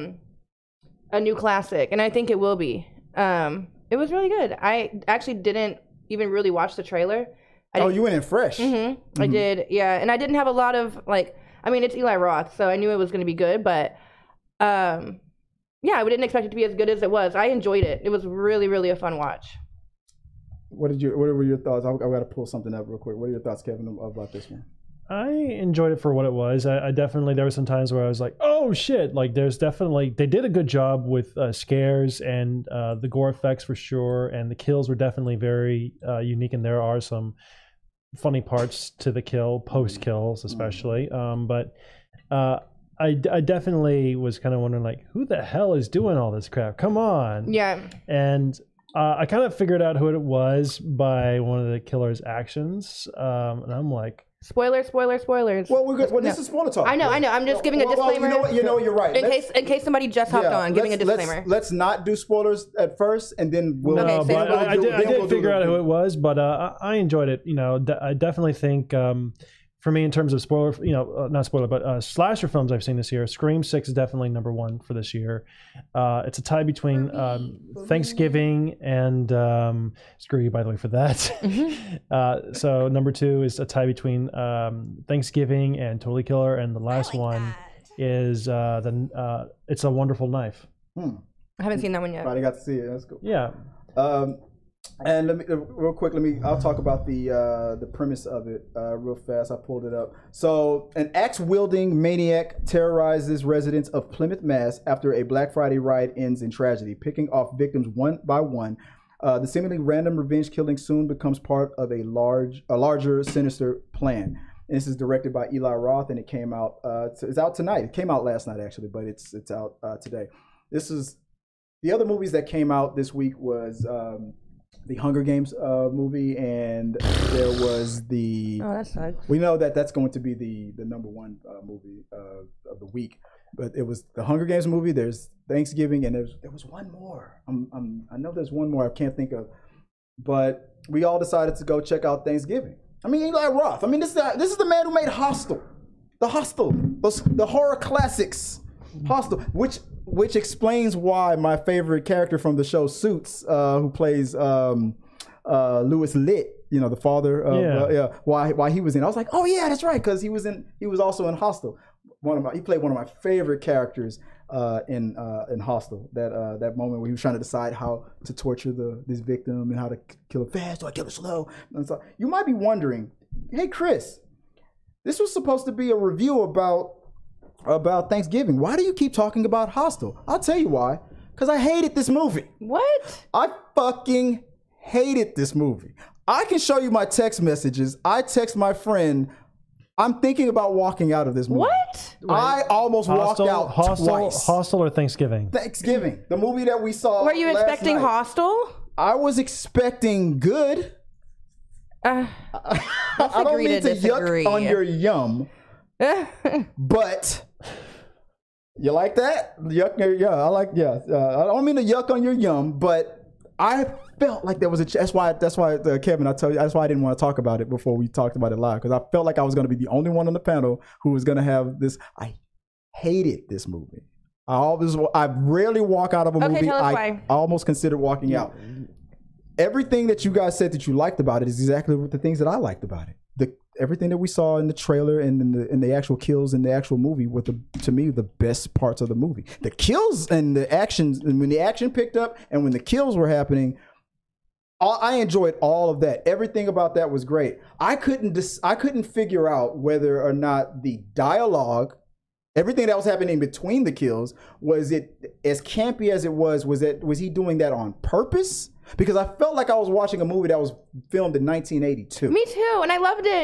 classic, and I think it will be. It was really good. I actually didn't even really watch the trailer. You went in fresh. I did, yeah, and I didn't have a lot of like. I mean, it's Eli Roth, so I knew it was going to be good, but yeah, I didn't expect it to be as good as it was. I enjoyed it. It was really, really a fun watch. What were your thoughts? I got to pull something up real quick. What are your thoughts, Kevin, about this one? I enjoyed it for what it was. I definitely, there were some times where I was like, oh shit, like there's definitely, they did a good job with scares and the gore effects for sure, and the kills were definitely very unique, and there are some funny parts to the post kills especially. But I definitely was kind of wondering, like, who the hell is doing all this crap? Come on. Yeah. And I kind of figured out who it was by one of the killer's actions, and I'm like, Spoilers. Well, we're good. Well, this is spoiler talk. I know. I'm just giving a disclaimer. You know what? You're right. In case somebody just hopped on, giving a disclaimer. Let's not do spoilers at first, and then we'll. Okay, I did figure out who it was, but I enjoyed it. You know, I definitely think. For me, in terms of spoiler, not spoiler, but slasher films I've seen this year, Scream 6 is definitely number one for this year. It's a tie between Thanksgiving and screw you, by the way, for that. So number 2 is a tie between Thanksgiving and Totally Killer, and the last one is It's a Wonderful Knife. I haven't seen that one yet. Probably got to see it. That's cool. Yeah. And let me real quick. I'll talk about the premise of it real fast. I pulled it up. So, an axe-wielding maniac terrorizes residents of Plymouth, Mass. after a Black Friday riot ends in tragedy, picking off victims one by one. The seemingly random revenge killing soon becomes part of a larger, sinister plan. And this is directed by Eli Roth, and it came out. It's out tonight. It came out last night actually, but it's out today. This is the other movies that came out this week was. The Hunger Games movie, and there was the. Oh, that sucks. We know that's going to be the number one movie of the week, but it was the Hunger Games movie. There's Thanksgiving, and there was one more. I know there's one more I can't think of, but we all decided to go check out Thanksgiving. I mean, Eli Roth. I mean, this is the man who made Hostel, the horror classics, Hostel, which explains why my favorite character from the show Suits, who plays Louis Litt, the father of why he was in. I was like, oh yeah, that's right, because he was also in Hostel. He played one of my favorite characters in Hostel. That moment where he was trying to decide how to torture this victim and how to kill it fast or kill it slow. And so you might be wondering, hey Chris, this was supposed to be a review about Thanksgiving. Why do you keep talking about Hostel? I'll tell you why. Because I hated this movie. What? I fucking hated this movie. I can show you my text messages. I text my friend, I'm thinking about walking out of this movie. What? I almost walked out twice. Hostel or Thanksgiving? Thanksgiving. The movie that we saw. Were you expecting night. Hostel? I was expecting good. I don't mean to yuck on your yum. But you like that? Yuck, yeah, I like, yeah. I don't mean to yuck on your yum, but I felt like there was that's why Kevin, I tell you, that's why I didn't want to talk about it before we talked about it live, because I felt like I was going to be the only one on the panel who was going to have this. I hated this movie. I rarely walk out of a movie. Tell us why. I almost considered walking out. Everything that you guys said that you liked about it is exactly the things that I liked about it. Everything that we saw in the trailer and in the actual kills in the actual movie were, to me, the best parts of the movie. The kills and the actions, and when the action picked up and when the kills were happening, I enjoyed all of that. Everything about that was great. I couldn't figure out whether or not the dialogue, everything that was happening between the kills, was it as campy as it was he doing that on purpose? Because I felt like I was watching a movie that was filmed in 1982. Me too, and I loved it.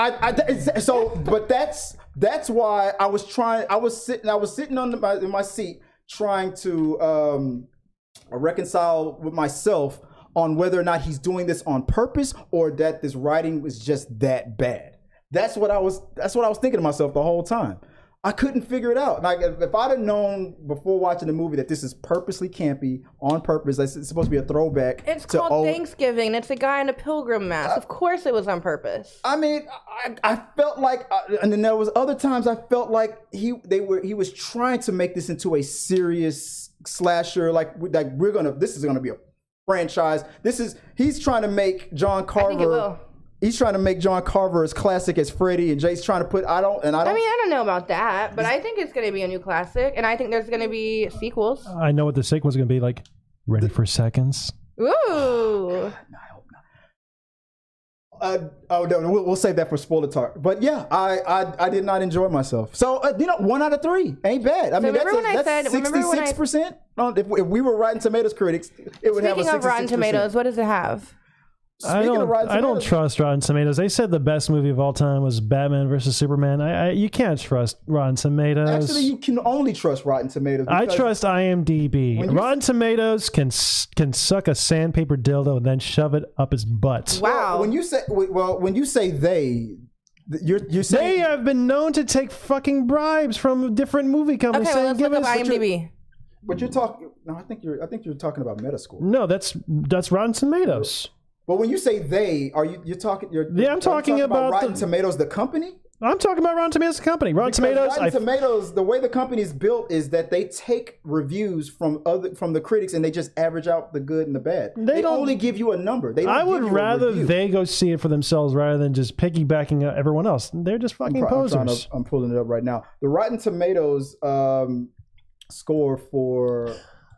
But that's why I was trying. I was sitting in my seat trying to reconcile with myself on whether or not he's doing this on purpose or that this writing was just that bad. That's what I was thinking to myself the whole time. I couldn't figure it out. Like if I'd have known before watching the movie that this is purposely campy, on purpose, it's supposed to be a throwback. It's called Thanksgiving. It's a guy in a pilgrim mask. Of course, it was on purpose. I mean, I felt like, and then there was other times I felt like he was trying to make this into a serious slasher. Like this is gonna be a franchise. He's trying to make John Carver. I think it will. He's trying to make John Carver as classic as Freddy, and Jay's trying to put. I mean, I don't know about that, but I think it's going to be a new classic, and I think there's going to be sequels. I know what the sequel's going to be like. Ready for seconds? Ooh. I hope not. No, we'll save that for spoiler talk. But yeah, I did not enjoy myself. So 1 out of 3 ain't bad. I mean, that's 66%. If we were Rotten Tomatoes critics, it would have a 66%. Speaking of Rotten Tomatoes, what does it have? I don't trust Rotten Tomatoes. They said the best movie of all time was Batman versus Superman. You can't trust Rotten Tomatoes. Actually, you can only trust Rotten Tomatoes. I trust IMDb. Rotten Tomatoes can suck a sandpaper dildo and then shove it up his butt. Wow. When you say they, you're saying they have been known to take fucking bribes from different movie companies. Okay, well, let's look up IMDb. But you're talking. No, I think you're talking about Metascore. No, that's Rotten Tomatoes. But when you say they, you're talking? I'm talking about Rotten Tomatoes, the company. I'm talking about Rotten Tomatoes, the company. Rotten Tomatoes, the way the company is built is that they take reviews from the critics and they just average out the good and the bad. They only give you a number. I would rather they go see it for themselves rather than just piggybacking everyone else. They're just fucking posers. I'm pulling it up right now. The Rotten Tomatoes score for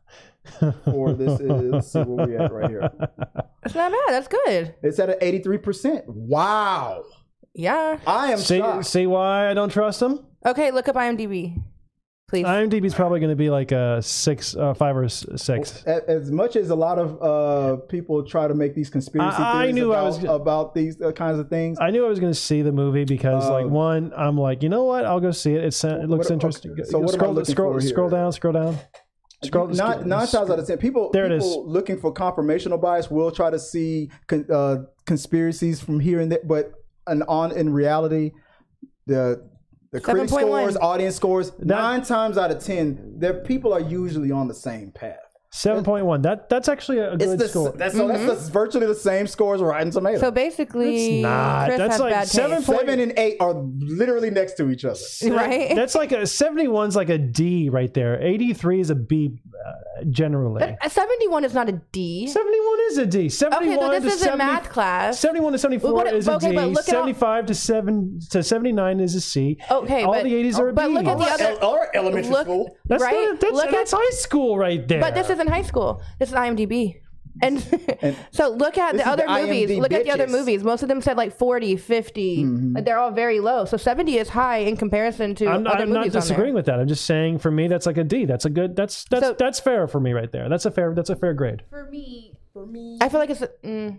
this is, let's see where we at right here. It's not bad. That's good. It's at an 83%. Wow. Yeah. I am shocked. See why I don't trust them? Okay, look up IMDb, please. IMDb is probably going to be like a 5 or 6. As much as a lot of people try to make these conspiracy theories about these kinds of things. I knew I was going to see the movie because, I'm like, you know what? I'll go see it. It looks interesting. Okay. So scroll down. 9 times out of 10, people looking for confirmational bias will try to see conspiracies from here and there, but in reality, the critic scores, audience scores, 9 times out of 10, people are usually on the same path. 7.1. That's actually a good score. That's virtually the same score as Rotten Tomatoes. So basically, it's not. Chris that's has like bad 7 and 8 are literally next to each other. Right? That's like 71's like a D right there. 83 is a B generally. But 71 is not a D. 71 is a D. 71 okay, so this isn't math class. 71 to 74 is a D. 75 to 79 is a C. Okay, all the 80s are a B. But look at the other. Or elementary school. That's high school right there. But this isn't high school. This is IMDb. And so look at the other movies. Look at the other movies. Most of them said like 40, 50. Mm-hmm. They're all very low. So 70 is high in comparison to other movies. I'm not disagreeing with that. I'm just saying for me that's like a D. That's a good. That's fair for me right there. That's a fair grade. For me, I feel like it's.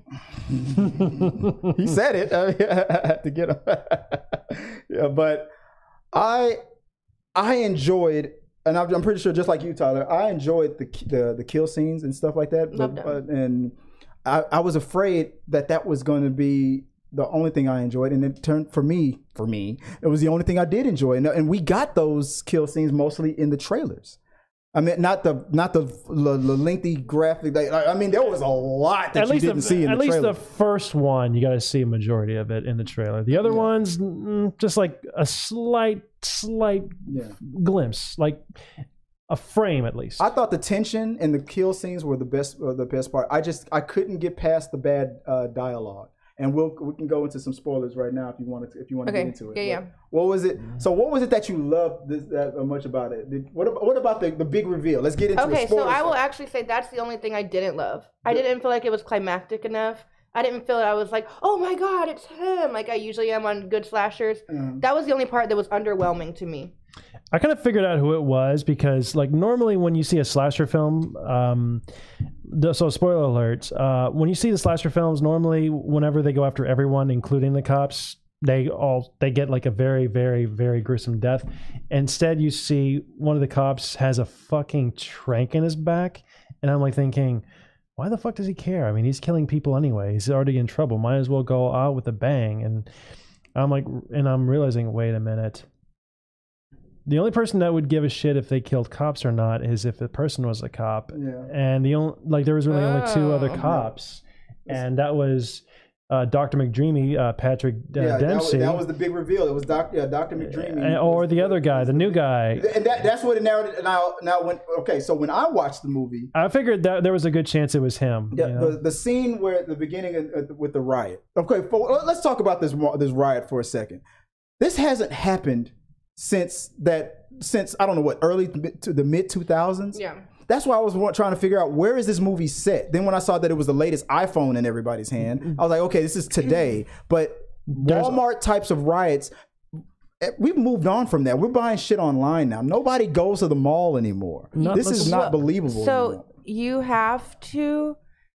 He said it. I had to get him. Yeah, but I enjoyed. And I'm pretty sure, just like you, Tyler, I enjoyed the kill scenes and stuff like that. And I was afraid that was going to be the only thing I enjoyed, and it turned for me, it was the only thing I did enjoy. And we got those kill scenes mostly in the trailers. I mean, not the lengthy graphic. I mean, there was a lot that you didn't see in the trailer. At least the first one, you got to see a majority of it in the trailer. The other ones, just like a slight glimpse, like a frame at least. I thought the tension and the kill scenes were the best part. I couldn't get past the bad dialogue. And we can go into some spoilers right now if you want to get into it. Yeah. What was it? So what was it that you loved that much about it? What about the big reveal? Let's get into it. Okay, so I will actually say that's the only thing I didn't love. I didn't feel like it was climactic enough. I didn't feel that I was like, oh my God, it's him, like I usually am on good slashers. That was the only part that was underwhelming to me. I kind of figured out who it was because, like, normally when you see a slasher film, so spoiler alerts, when you see the slasher films, normally whenever they go after everyone, including the cops, they get like a very, very, very gruesome death. Instead, you see one of the cops has a fucking trank in his back, and I'm like thinking, why the fuck does he care? I mean, he's killing people anyway. He's already in trouble. Might as well go out with a bang. And I'm realizing, wait a minute. The only person that would give a shit if they killed cops or not is if the person was a cop. Yeah. And there was really only two other cops, and that was Dr. McDreamy, Patrick Dempsey. That was the big reveal. It was Dr. McDreamy, or the other guy, the new guy. And that's what it narrated. So when I watched the movie, I figured that there was a good chance it was him. The scene where at the beginning with the riot. Okay, let's talk about this riot for a second. This hasn't happened since I don't know what, early to the mid 2000s. Yeah. That's why I was trying to figure out, where is this movie set? Then when I saw that it was the latest iPhone in everybody's hand, I was like, okay, this is today. But Walmart types of riots, we've moved on from that. We're buying shit online now. Nobody goes to the mall anymore. This is not believable anymore. You have to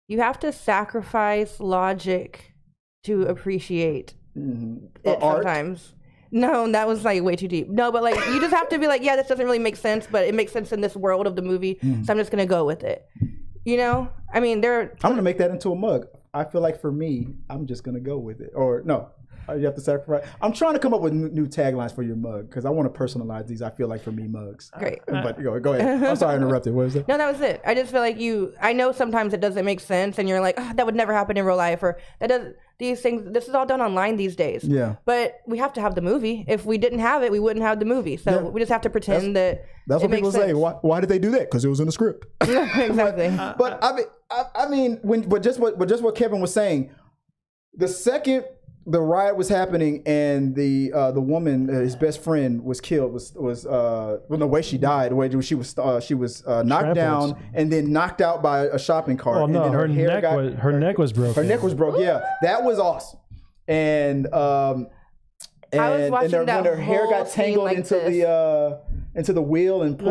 sacrifice logic to appreciate it sometimes. No, that was like way too deep. No, but like you just have to be like, yeah, this doesn't really make sense, but it makes sense in this world of the movie, so I'm just gonna go with it. You know, I mean, I'm gonna make that into a mug. I feel like for me, I'm just gonna go with it. Or no, you have to sacrifice. I'm trying to come up with new taglines for your mug because I want to personalize these. I feel like for me mugs. Great. But go ahead. I'm sorry I interrupted. What was that? No, that was it. I just feel like I know sometimes it doesn't make sense, and you're like, that would never happen in real life, or that does. These things, this is all done online these days. Yeah. But we have to have the movie. If we didn't have it, we wouldn't have the movie. So we just have to pretend that's what people say. Why did they do that? Because it was in the script. Exactly. But I mean, just what Kevin was saying, the second the riot was happening and the woman, his best friend, was killed. The way she died, the way she was knocked down and then knocked out by a shopping cart. Oh no, and then her neck was broken. Her neck was broke. Yeah, that was awesome. And I was watching when her hair got tangled into the wheel and pulled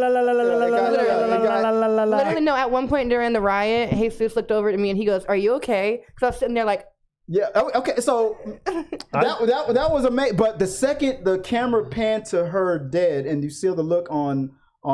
Literally, no. At one point during the riot, Jesus looked over at me and he goes, "Are you okay?" Because I was sitting there like. Yeah. Okay. So that was amazing. But the second the camera panned to her dead, and you see the look on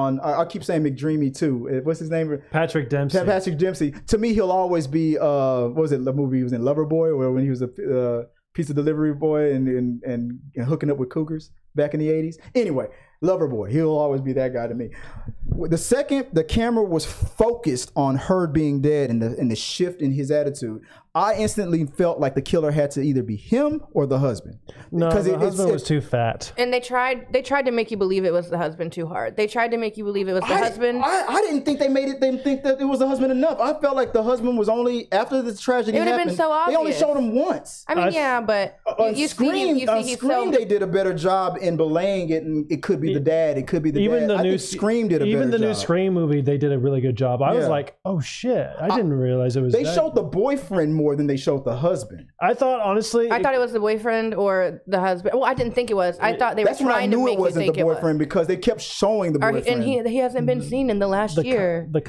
I keep saying McDreamy too. What's his name? Patrick Dempsey. Patrick Dempsey. To me, he'll always be what was it? The movie he was in, Loverboy, or when he was a pizza delivery boy and hooking up with cougars back in the 80s. Anyway, Loverboy. He'll always be that guy to me. The second the camera was focused on her being dead and the shift in his attitude, I instantly felt like the killer had to either be him or the husband. No, the husband was too fat. And they tried to make you believe it was the husband too hard. They tried to make you believe it was the husband. I didn't think they didn't think that it was the husband enough. I felt like the husband was only, after the tragedy happened, it would have been so obvious. They only showed him once. I mean, but you see Scream, they did a better job in belaying it, and it could be the dad, it could be the dad. I think Scream did a better job. Even the new Scream movie, they did a really good job. I was like, oh shit, I didn't realize it was They showed the boyfriend more than they showed the husband. I thought, honestly... I thought it was the boyfriend or the husband. Well, I didn't think it was. I thought they were trying to make you think it was. That's when I knew it wasn't the boyfriend, because they kept showing the boyfriend. And he hasn't been seen in the last year. The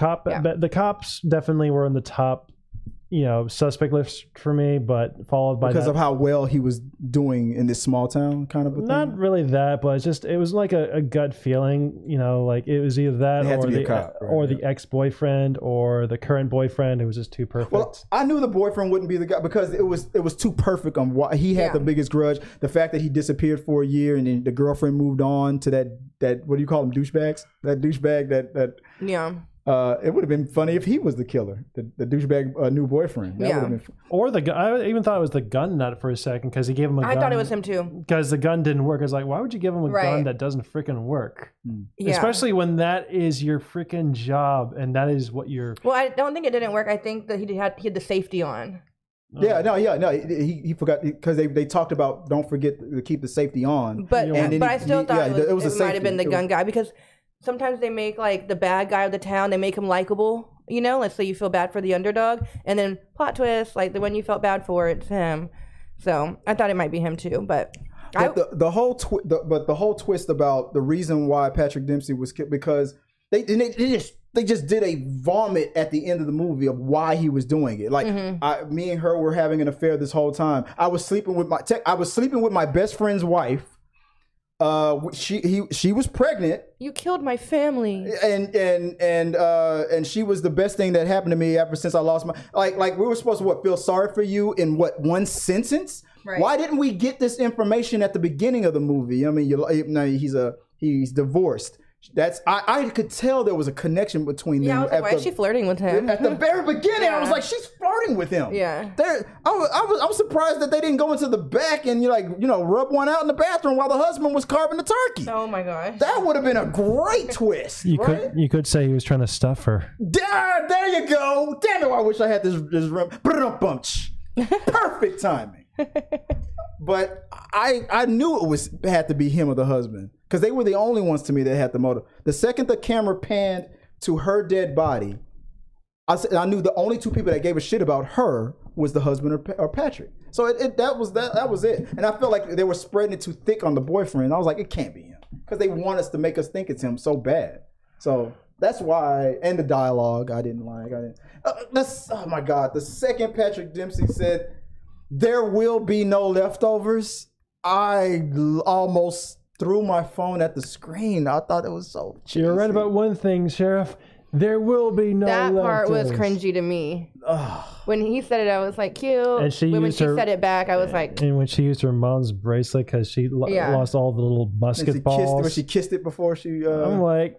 cops definitely were in the top, suspect list for me, but followed by because of how well he was doing in this small town kind of a thing. Not really that, but it was like a gut feeling, like it was either that or the ex-boyfriend or the current boyfriend who was just too perfect. Well, I knew the boyfriend wouldn't be the guy because it was too perfect on why he had the biggest grudge. The fact that he disappeared for a year and then the girlfriend moved on to that what do you call them, douchebags? That douchebag that yeah. It would have been funny if he was the killer, the douchebag new boyfriend. That would have been or the guy. I even thought it was the gun nut for a second because he gave him a gun. I thought it was him too. Because the gun didn't work. I was like, why would you give him a gun that doesn't freaking work? Yeah. Especially when that is your freaking job and that is what you're... Well, I don't think it didn't work. I think that he had the safety on. Yeah, no. He forgot because they talked about don't forget to keep the safety on. But I still thought it might have been the gun guy because... Sometimes they make like the bad guy of the town, they make him likable, let's say you feel bad for the underdog, and then plot twist, like the one you felt bad for, it's him. So I thought it might be him too, but the whole twist about the reason why Patrick Dempsey was killed, because they just did a vomit at the end of the movie of why he was doing it. Like me and her were having an affair this whole time. I was sleeping with my best friend's wife She was pregnant. You killed my family. And she was the best thing that happened to me ever since I lost my like we were supposed to feel sorry for you in one sentence. Right. Why didn't we get this information at the beginning of the movie? I mean, he's divorced. I could tell there was a connection between them. Yeah, I was like, why is she flirting with him? At the very beginning, I was like, she's flirting with him. Yeah. I was surprised that they didn't go into the back and rub one out in the bathroom while the husband was carving the turkey. Oh my gosh. That would have been a great twist. You could say he was trying to stuff her. There you go. Damn it! I wish I had this room. Perfect timing. But I knew it had to be him or the husband because they were the only ones to me that had the motive. The second the camera panned to her dead body, I knew the only two people that gave a shit about her was the husband or Patrick. So that was it. And I felt like they were spreading it too thick on the boyfriend. I was like, it can't be him because they want us to make us think it's him so bad. So that's why. And the dialogue I didn't like. Oh my God! The second Patrick Dempsey said, "There will be no leftovers," I almost threw my phone at the screen. I thought it was so cheesy. You're right about one thing, Sheriff. There will be no leftovers. That part was cringy to me. When he said it, I was like, cute. And when she said it back, I was like... And when she used her mom's bracelet because she lost all the little musket balls. When she kissed it before she... I'm like...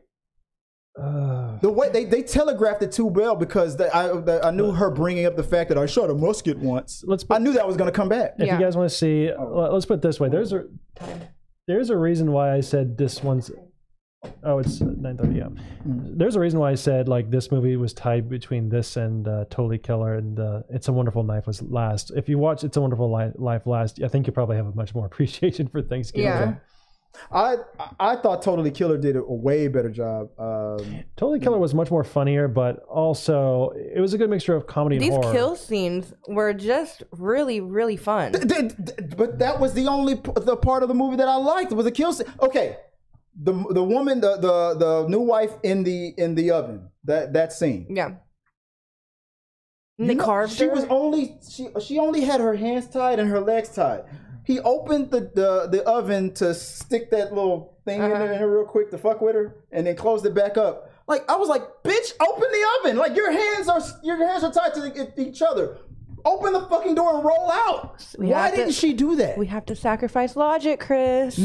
The way they telegraphed it too well because I knew her bringing up the fact that I shot a musket once. I knew that was going to come back. If you guys want to see, let's put it this way: there's a reason why I said this one's. Oh, it's 9:30. Yeah, there's a reason why I said like this movie was tied between this and Totally Killer and It's a Wonderful Life was last. If you watch It's a Wonderful Life last, I think you probably have a much more appreciation for Thanksgiving. Yeah. I thought Totally Killer did a way better job. Totally Killer was much more funnier, but also it was a good mixture of comedy and horror. These kill scenes were just really, really fun. But that was the part of the movie that I liked was the kill scene. Okay, the woman, the new wife in the oven. That scene. Yeah. They carved her. She only had her hands tied and her legs tied. He opened the oven to stick that little thing in there real quick to fuck with her, and then closed it back up. Like I was like, "Bitch, open the oven! Like your hands are tied to each other. Open the fucking door and roll out." Why didn't she do that? We have to sacrifice logic, Chris.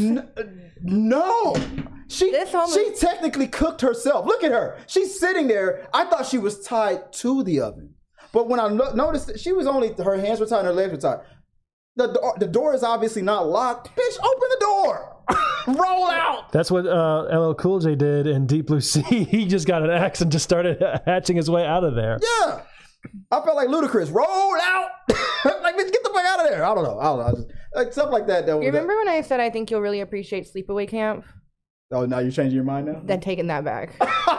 No, she technically cooked herself. Look at her. She's sitting there. I thought she was tied to the oven, but when I noticed that she was her hands were tied and her legs were tied. The door is obviously not locked. Bitch, open the door. Roll out. That's what LL Cool J did in Deep Blue Sea. He just got an axe and just started hatching his way out of there. Yeah. I felt like Ludacris. Roll out. Like, bitch, get the fuck out of there. I don't know. Just, like, stuff like that. You remember when I said I think you'll really appreciate Sleepaway Camp? Oh, now you're changing your mind now? Then taking that back.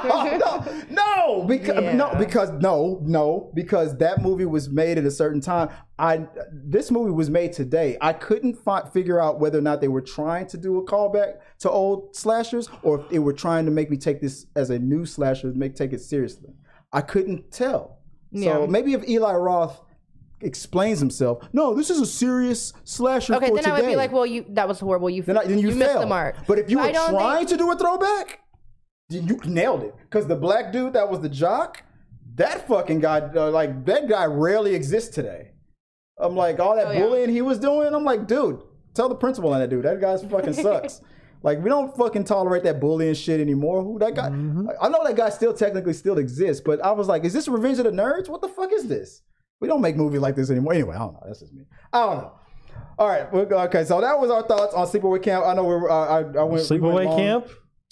Because that movie was made at a certain time. This movie was made today. I couldn't figure out whether or not they were trying to do a callback to old slashers or if they were trying to make me take this as a new slasher, take it seriously. I couldn't tell. So maybe if Eli Roth explains himself, no, this is a serious slasher for today. Okay, then I would be like, well, that was horrible. Then you missed the mark. But if you were trying to do a throwback, you nailed it. Because the black dude that was the jock, that fucking guy, that guy rarely exists today. I'm like, all that bullying he was doing, I'm like, dude, tell the principal on that dude. That guy fucking sucks. Like, we don't fucking tolerate that bullying shit anymore. Who that guy? I know that guy technically still exists, but I was like, is this Revenge of the Nerds? What the fuck is this? We don't make movies like this anymore. Anyway, I don't know. That's just me. I don't know. All right. Okay. So that was our thoughts on Sleepaway Camp. I know I went Sleepaway Camp.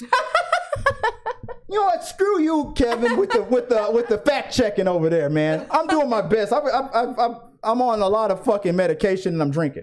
You know what? Screw you, Kevin, with the fact checking over there, man. I'm doing my best. I'm on a lot of fucking medication and I'm drinking.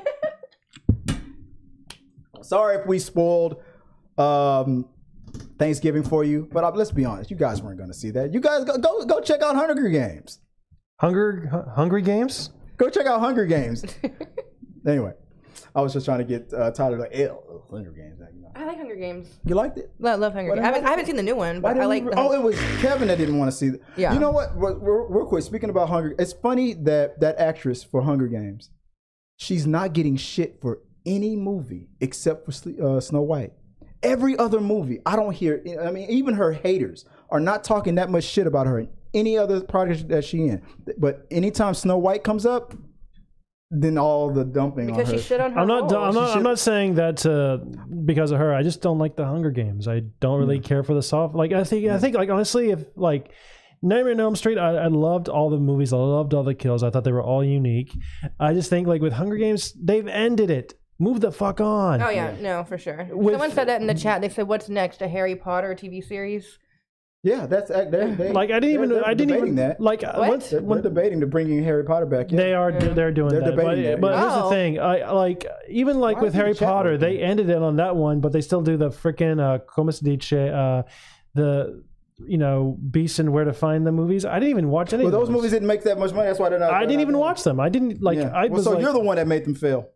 Sorry if we spoiled Thanksgiving for you, but let's be honest. You guys weren't going to see that. You guys go check out Hunger Games. Hungry Games? Go check out Hunger Games. Anyway, I was just trying to get Tyler like, Hunger Games. I like Hunger Games. You liked it? I love Hunger Games. I haven't seen the new one, but I like. It was Kevin that didn't want to see it. Yeah. You know what? Real quick, speaking about Hunger, it's funny that actress for Hunger Games, she's not getting shit for any movie except for Snow White. Every other movie, I don't hear. I mean, even her haters are not talking that much shit about her in any other project that she in. But anytime Snow White comes up, then all the dumping because on her. she shit on her. I'm not saying that because of her. I just don't like the Hunger Games. I don't really care for the soft. Like I think like honestly, if like Nightmare on Elm Street, I loved all the movies. I loved all the kills. I thought they were all unique. I just think like with Hunger Games, they've ended it. Move the fuck on. Oh yeah, no, for sure. Someone said that in the chat. They said, "What's next? A Harry Potter TV series?" Yeah, that's they like I didn't even that. like they're debating to bringing Harry Potter back. Yeah. They're doing that. Debating that. But here's the thing. I like even like with Harry Potter, they ended it on that one, but they still do the freaking Como se dice, the Beast and Where to Find the movies. I didn't even watch any. Well, those movies didn't make that much money. That's why they're not. I didn't even watch them. I didn't like. Yeah. So you're the one that made them fail.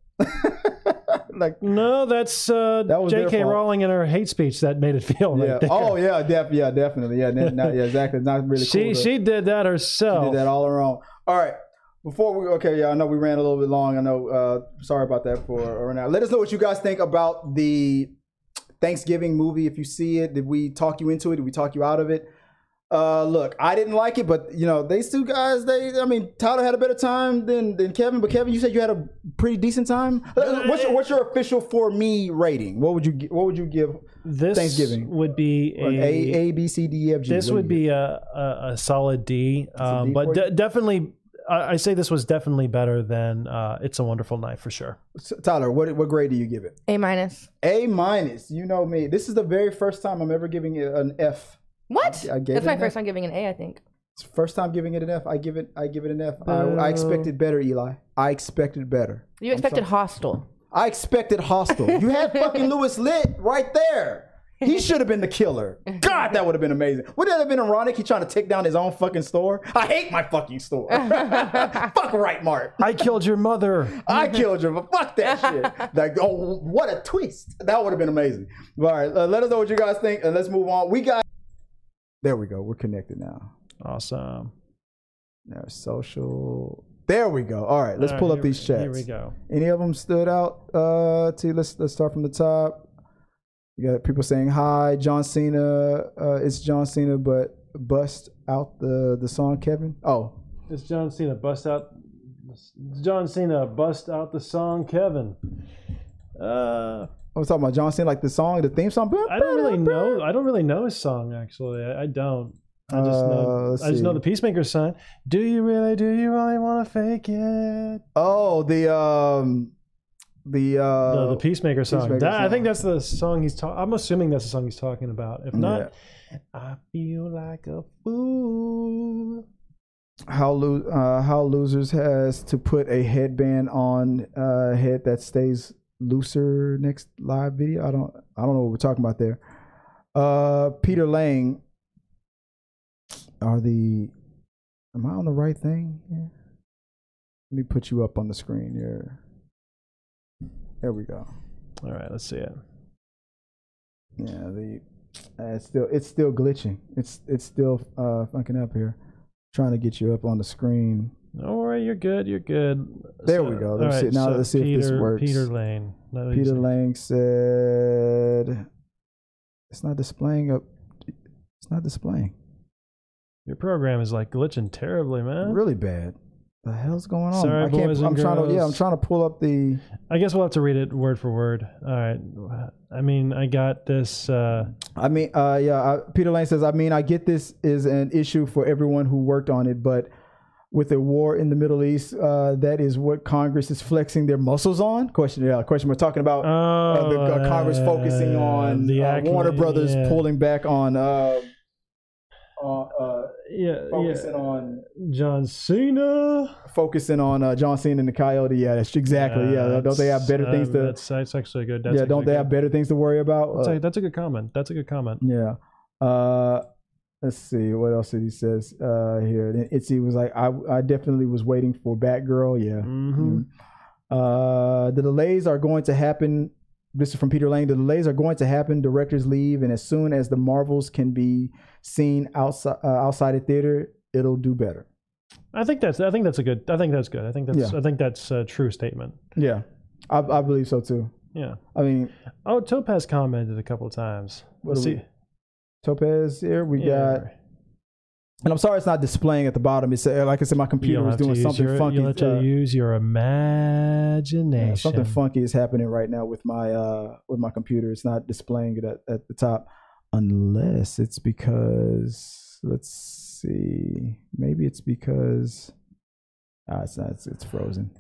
Like no, that's J.K. Rowling and her hate speech that made it feel yeah. Right there. Oh yeah, definitely. Yeah, exactly. Not really. She did that herself. She did that all her own. All right. Before we I know we ran a little bit long. I know. Sorry about that for now. Let us know what you guys think about the Thanksgiving movie. If you see it, did we talk you into it? Did we talk you out of it? Look, I didn't like it, but these two guys, Tyler had a better time than Kevin. But Kevin, you said you had a pretty decent time. What's your official for me rating? What would you give this Thanksgiving? Would be A B C D E F G. This would be a solid D. But definitely, I say this was definitely better than It's a Wonderful Night for sure. So, Tyler, what grade do you give it? A-. A-. You know me. This is the very first time I'm ever giving it an F. What? That's my first time giving an A, I think. It's first time giving it an F. I give it an F. I expected better, Eli. I expected better. You expected Hostel. I expected Hostel. You had fucking Louis Litt right there. He should have been the killer. God, that would have been amazing. Wouldn't that have been ironic? He trying to take down his own fucking store. I hate my fucking store. Fuck right, Mark. I killed your mother. I killed your mother. Fuck that shit. Like, oh, what a twist. That would have been amazing. All right, let us know what you guys think, and let's move on. There we go. We're connected now. Awesome. There's social. There we go. All right, let's pull up these chats. Here we go. Any of them stood out to you? Let's start from the top. You got people saying hi. John Cena. It's John Cena, but bust out the song, Kevin. Oh, it's John Cena. John Cena bust out the song, Kevin. I was talking about John Cena, like the song, the theme song. I don't really know his song actually. I don't. I just know the Peacemaker song. Do you really want to fake it? Oh, the Peacemaker song. I think that's the song he's talking. I'm assuming that's the song he's talking about. If not, I feel like a fool. How Losers has to put a headband on head that stays looser next live video. I don't know what we're talking about there. Peter Lang. Am I on the right thing here? Let me put you up on the screen here. There we go. All right, let's see it. Yeah, it's still glitching. It's still fucking up here. Trying to get you up on the screen. Don't worry, you're good. There we go. Let's see. Now let's see if this works. Peter Lane. Peter Lang said, "It's not displaying up. It's not displaying." Your program is like glitching terribly, man. Really bad. The hell's going on? Sorry, boys and girls. I'm trying to pull up the. I guess we'll have to read it word for word. All right. I got this. Peter Lane says, I get this is an issue for everyone who worked on it, but with a war in the Middle East, that is what Congress is flexing their muscles on? Question. We're talking about the Congress focusing on Warner Brothers pulling back on. Focusing on John Cena. Focusing on John Cena and the Coyote. Yeah, that's exactly. Don't they have better things to? That's actually good. Don't they have better things to worry about? That's a good comment. Yeah. Let's see what else he says here. Then Itzy was like, I definitely was waiting for Batgirl. Yeah. Mm-hmm. The delays are going to happen. This is from Peter Lang. The delays are going to happen. Directors leave, and as soon as the Marvels can be seen outside of theater, it'll do better. I think that's good. I think that's a true statement. Yeah. I believe so too. Yeah. I mean, Topaz commented a couple of times. Let's see. Topaz here. We got. And I'm sorry it's not displaying at the bottom. It's like I said, my computer is doing something funky. You'll have to use your imagination. Yeah, something funky is happening right now with my computer. It's not displaying it at the top, unless it's because, let's see, maybe it's because it's not. It's frozen.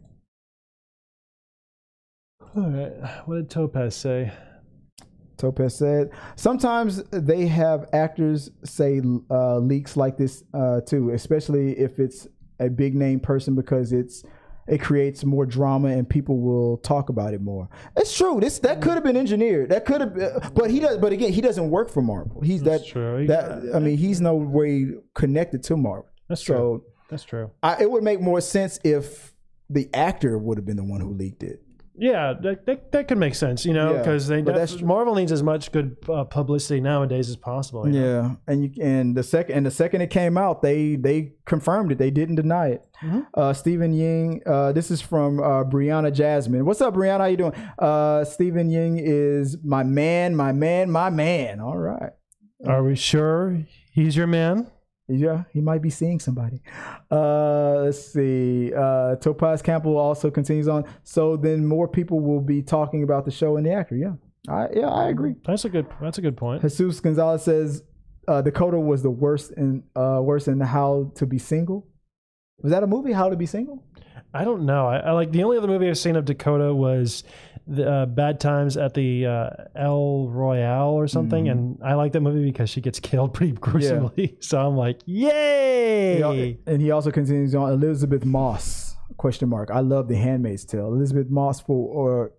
All right. What did Topaz say? Topaz said, sometimes they have actors say leaks like this too, especially if it's a big name person, because it creates more drama and people will talk about it more. It's true. That could have been engineered. That could have been, but he does. But again, he doesn't work for Marvel. That's true. I mean, he's no way connected to Marvel. That's true. That's true. It would make more sense if the actor would have been the one who leaked it. Yeah, that could make sense, because Marvel needs as much good publicity nowadays as possible. Yeah, and the second it came out, they confirmed it. They didn't deny it. Mm-hmm. Stephen Ying, this is from Brianna Jasmine. What's up, Brianna? How you doing? Stephen Ying is my man. All right. Are we sure he's your man? Yeah, he might be seeing somebody. Let's see. Topaz Campbell also continues on. So then more people will be talking about the show and the actor. Yeah, I agree. That's a good point. Jesus Gonzalez says Dakota was the worst in How to Be Single. Was that a movie, How to Be Single? I don't know. I like, the only other movie I've seen of Dakota was the Bad Times at the El Royale or something, and I like that movie because she gets killed pretty gruesomely. Yeah. So I'm like, yay! And he also continues on. Elizabeth Moss ? I love The Handmaid's Tale. Elizabeth Moss for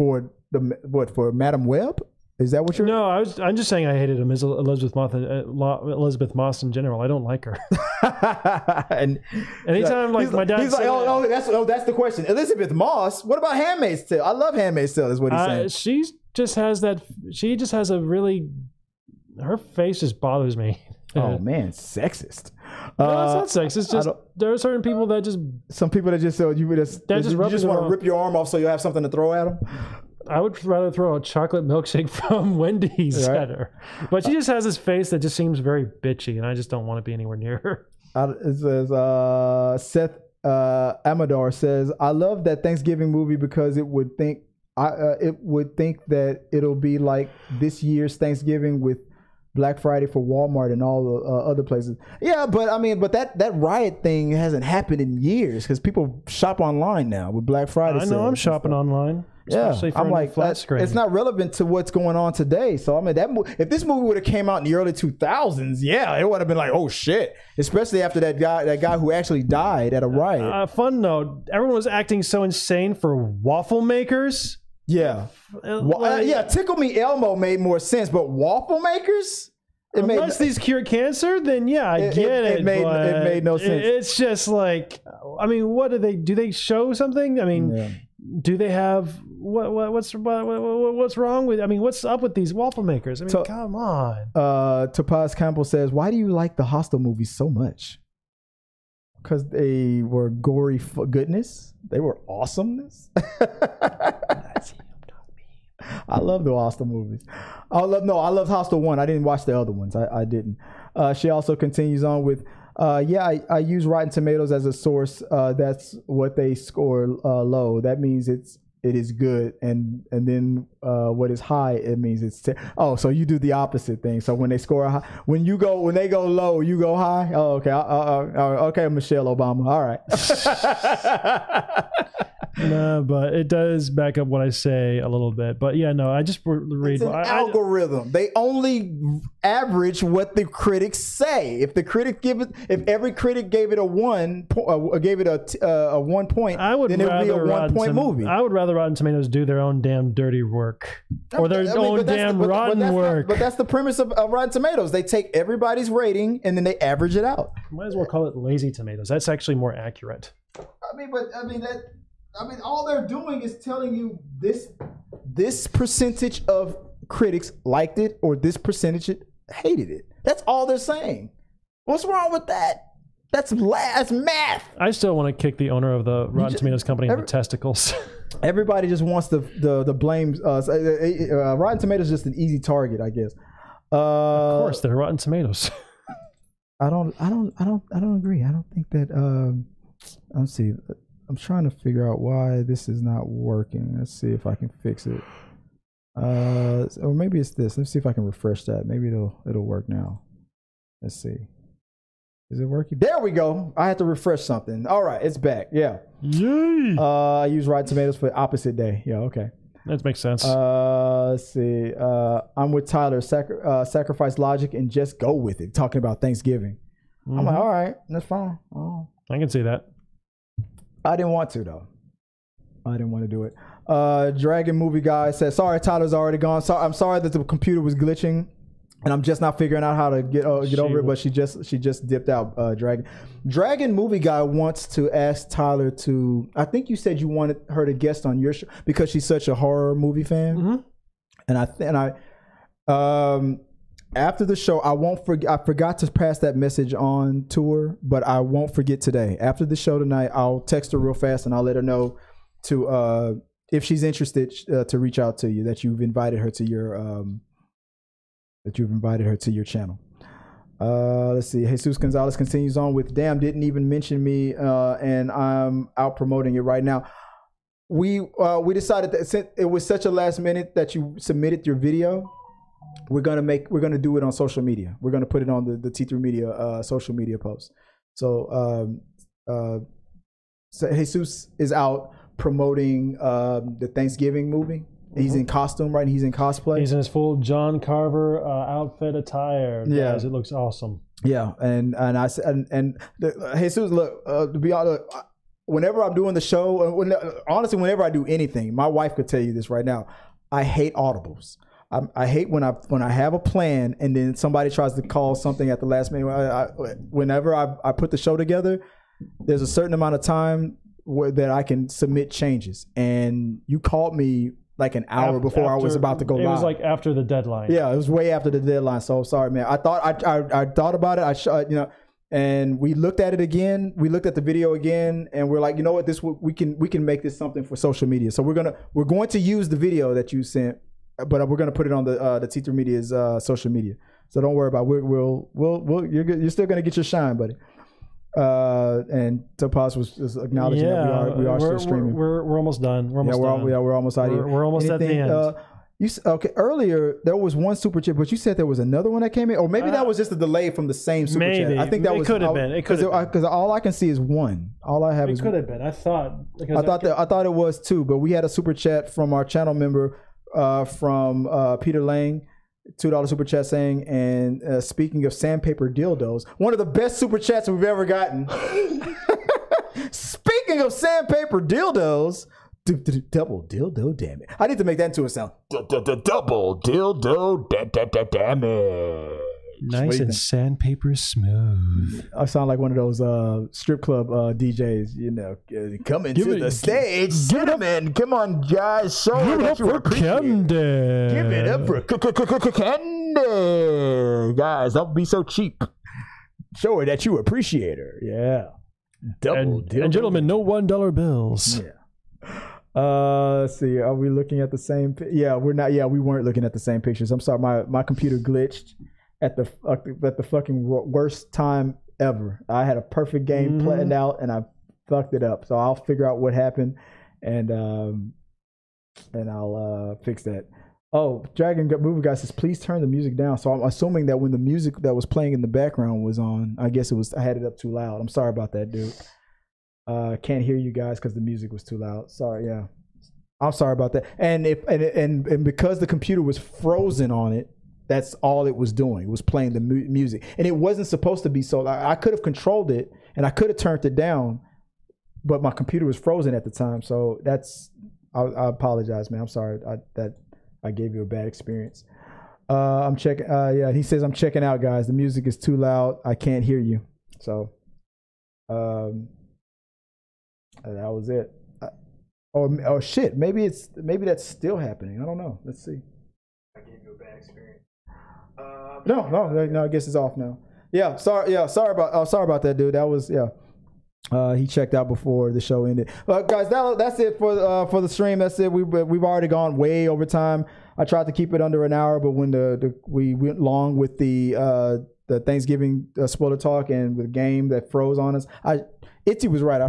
Madam Web? Is that what you're? No, I'm just saying I hated him as Elizabeth Moss in general. I don't like her. And anytime my dad, he's like, that's the question. Elizabeth Moss. What about Handmaid's Tale? I love Handmaid's Tale. Is what he's saying. She just has a really. Her face just bothers me. Oh man, sexist. No, it's not sexist. Just there are certain people that just. Some people that just you just want to rip your arm off so you have something to throw at them. I would rather throw a chocolate milkshake from Wendy's at her. But she just has this face that just seems very bitchy, and I just don't want to be anywhere near her. It says, Seth Amador says, I love that Thanksgiving movie because it would think that it'll be like this year's Thanksgiving with Black Friday for Walmart and all the other places. Yeah, but that riot thing hasn't happened in years because people shop online now with Black Friday. I know, I'm shopping online. Yeah, I'm like, flat screen. It's not relevant to what's going on today. So I mean, if this movie would have came out in the early 2000s, yeah, it would have been like, oh shit. Especially after that guy who actually died at a riot. Fun note: everyone was acting so insane for waffle makers. Yeah, Tickle Me Elmo made more sense, but waffle makers. Unless these cure cancer, then yeah, I get it. It made no sense. It's just like, I mean, what do they? Do they show something? I mean, do they have what's wrong with? I mean, what's up with these waffle makers? I mean, come on. Topaz Campbell says, "Why do you like the Hostel movies so much? Because they were gory goodness. They were awesomeness." I love the Hostel movies. I love Hostel 1. I didn't watch the other ones. I didn't. She also continues on with, I use Rotten Tomatoes as a source. That's what they score low. That means it is good. And then what is high, it means it's so you do the opposite thing. So when they score high, when they go low, you go high. Oh, okay. Okay, Michelle Obama. All right. No, but it does back up what I say a little bit. But yeah, no, I just read. It's an algorithm. They only average what the critics say. If every critic gave it a 1 point, gave it a 1 point, then it would be a 1 point movie. I would rather Rotten Tomatoes do their own damn dirty work or their own damn rotten work. But that's the premise of Rotten Tomatoes. They take everybody's rating and then they average it out. Might as well call it lazy tomatoes. That's actually more accurate. I mean, all they're doing is telling you this percentage of critics liked it or this percentage hated it. That's all they're saying. What's wrong with that? That's math. I still want to kick the owner of the Rotten Tomatoes company in the testicles. Everybody just wants the blame. Rotten Tomatoes is just an easy target, I guess. Of course, they're Rotten Tomatoes. I don't agree. I don't think that. Let's see. I'm trying to figure out why this is not working. Let's see if I can fix it. Or maybe it's this. Let's see if I can refresh that. Maybe it'll work now. Let's see. Is it working? There we go. I had to refresh something. All right, it's back. Yeah. Yay! I use Rotten Tomatoes for Opposite Day. Yeah. Okay. That makes sense. Let's see. I'm with Tyler. Sacrifice logic and just go with it. Talking about Thanksgiving. Mm-hmm. I'm like, all right, that's fine. Oh. I can see that. I didn't want to though. I didn't want to do it. Dragon Movie Guy says, sorry, Tyler's already gone. I'm sorry that the computer was glitching, and I'm just not figuring out how to get over it. But she just dipped out. Dragon Movie Guy wants to ask Tyler to. I think you said you wanted her to guest on your show because she's such a horror movie fan. Mm-hmm. And I after the show, I won't forget. I forgot to pass that message on to her, but I won't forget today. After the show tonight, I'll text her real fast and I'll let her know to if she's interested to reach out to you, that you've invited her to your channel. Let's see. Jesus Gonzalez continues on with, damn, didn't even mention me, and I'm out promoting it right now. We decided that since it was such a last minute that you submitted your video, we're gonna do it on social media. We're gonna put it on the T3 Media social media post. So Jesus is out promoting the Thanksgiving movie. He's in costume, right? He's in cosplay. He's in his full John Carver outfit attire. Yeah, guys, it looks awesome. Yeah, and I said, Jesus, look, to be honest, whenever I'm doing the show, honestly, whenever I do anything, my wife could tell you this right now. I hate audibles. I hate when I have a plan and then somebody tries to call something at the last minute. Whenever I put the show together, there's a certain amount of time that I can submit changes. And you called me like an hour before I was about to go live. It was like after the deadline. Yeah, it was way after the deadline. So sorry, man. I thought I thought about it. And we looked at it again. We looked at the video again, and we're like, you know what? We can make this something for social media. So we're going to use the video that you sent, but we're going to put it on the T3 Media's social media. So don't worry about it. You're still going to get your shine, buddy. And Topaz was acknowledging that we are still streaming. We're almost done. We're almost out here. We're almost at the end. Earlier there was one super chat, but you said there was another one that came in, or maybe that was just a delay from the same super chat. I think that was. It could have been. It could have because all I can see is one. All I have is. It could have been. I thought it was two, but we had a super chat from our channel member, from Peter Lang. $2 super chat saying, and speaking of sandpaper dildos, one of the best super chats we've ever gotten. Speaking of sandpaper dildos, double dildo damn it. I need to make that into a sound. Double dildo damn it. Nice and sandpaper smooth. I sound like one of those strip club DJs, coming to the stage. Gentlemen, come on, guys. Show give it up for Candy. Give it up for Candy. Guys, don't be so cheap. Show her that you appreciate her. Yeah. Double dildo. And gentlemen, no $1 bills. Yeah. Let's see. Are we looking at the same? Yeah, we're not. Yeah, we weren't looking at the same pictures. I'm sorry. My computer glitched at the fucking worst time ever. I had a perfect game planned out and I fucked it up. So I'll figure out what happened and I'll fix that. Oh, Dragon Movie Guy says, please turn the music down. So I'm assuming that when the music that was playing in the background was on, I guess I had it up too loud. I'm sorry about that, dude. Can't hear you guys because the music was too loud. Sorry, yeah. I'm sorry about that. And because the computer was frozen on it, that's all it was doing. It was playing the music. And it wasn't supposed to be so. I could have controlled it and I could have turned it down, but my computer was frozen at the time. So I apologize, man. I'm sorry that I gave you a bad experience. I'm checking. Yeah, he says, I'm checking out, guys. The music is too loud. I can't hear you. So that was it. Oh shit. Maybe that's still happening. I don't know. Let's see. I gave you a bad experience. No, I guess it's off now. Yeah, sorry about that, dude. That was he checked out before the show ended. But guys, that's it for the stream. That's it. We've already gone way over time. I tried to keep it under an hour, but when we went long with the Thanksgiving spoiler talk and the game that froze on us, Itzy was right.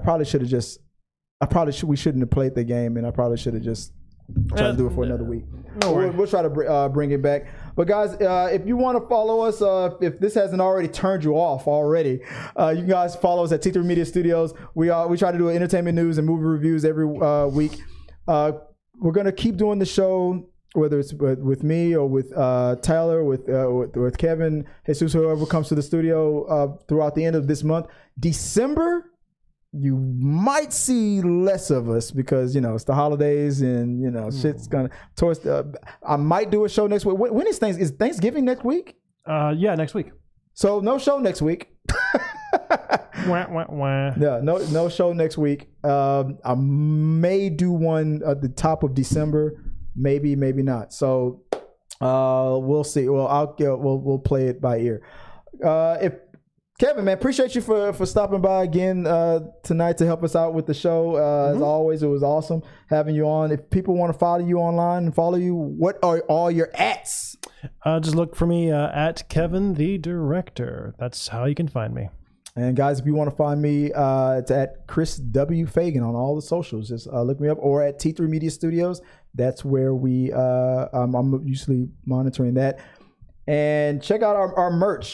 We shouldn't have played the game, and I probably should have just tried to do it for another week. We'll try to bring it back. But guys, if you want to follow us, if this hasn't already turned you off already, you can guys follow us at T3 Media Studios. We try to do entertainment news and movie reviews every week. We're gonna keep doing the show, whether it's with me or with Tyler, with Kevin, Jesus, whoever comes to the studio throughout the end of this month. December, you might see less of us because it's the holidays and shit's gonna I might do a show next week. When is Thanksgiving next week? Yeah, next week. So no show next week. Wah, wah, wah. Yeah, no show next week. I may do one at the top of December, maybe not. So we'll see. Well, we'll play it by ear. Kevin, man, appreciate you for stopping by again tonight to help us out with the show. As always, it was awesome having you on. If people want to follow you online and follow you, what are all your ats? Just look for me at Kevin the Director. That's how you can find me. And guys, if you want to find me, it's at Chris W. Fagan on all the socials. Just look me up, or at T3 Media Studios. That's where I'm usually monitoring that. And check out our merch.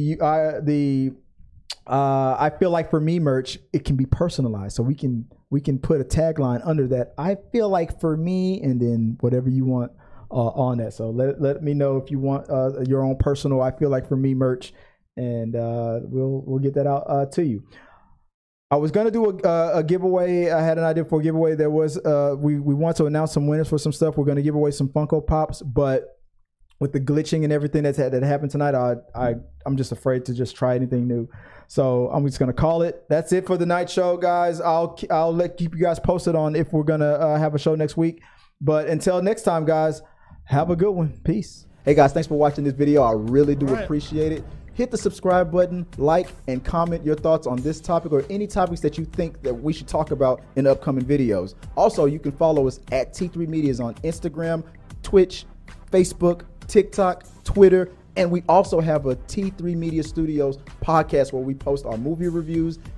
I feel like for me merch, it can be personalized, so we can put a tagline under that. I feel like for me, and then whatever you want on that. So let me know if you want your own personal I feel like for me merch, and we'll get that out to you. I was gonna do a giveaway. I had an idea for a giveaway. There was we want to announce some winners for some stuff. We're gonna give away some Funko Pops, but with the glitching and everything that happened tonight, I'm just afraid to just try anything new. So I'm just gonna call it. That's it for the night show, guys. I'll keep you guys posted on if we're gonna have a show next week. But until next time, guys, have a good one. Peace. Hey guys, thanks for watching this video. I really do appreciate it. Hit the subscribe button, like, and comment your thoughts on this topic or any topics that you think that we should talk about in upcoming videos. Also, you can follow us at T3 Medias on Instagram, Twitch, Facebook, TikTok, Twitter, and we also have a T3 Media Studios podcast where we post our movie reviews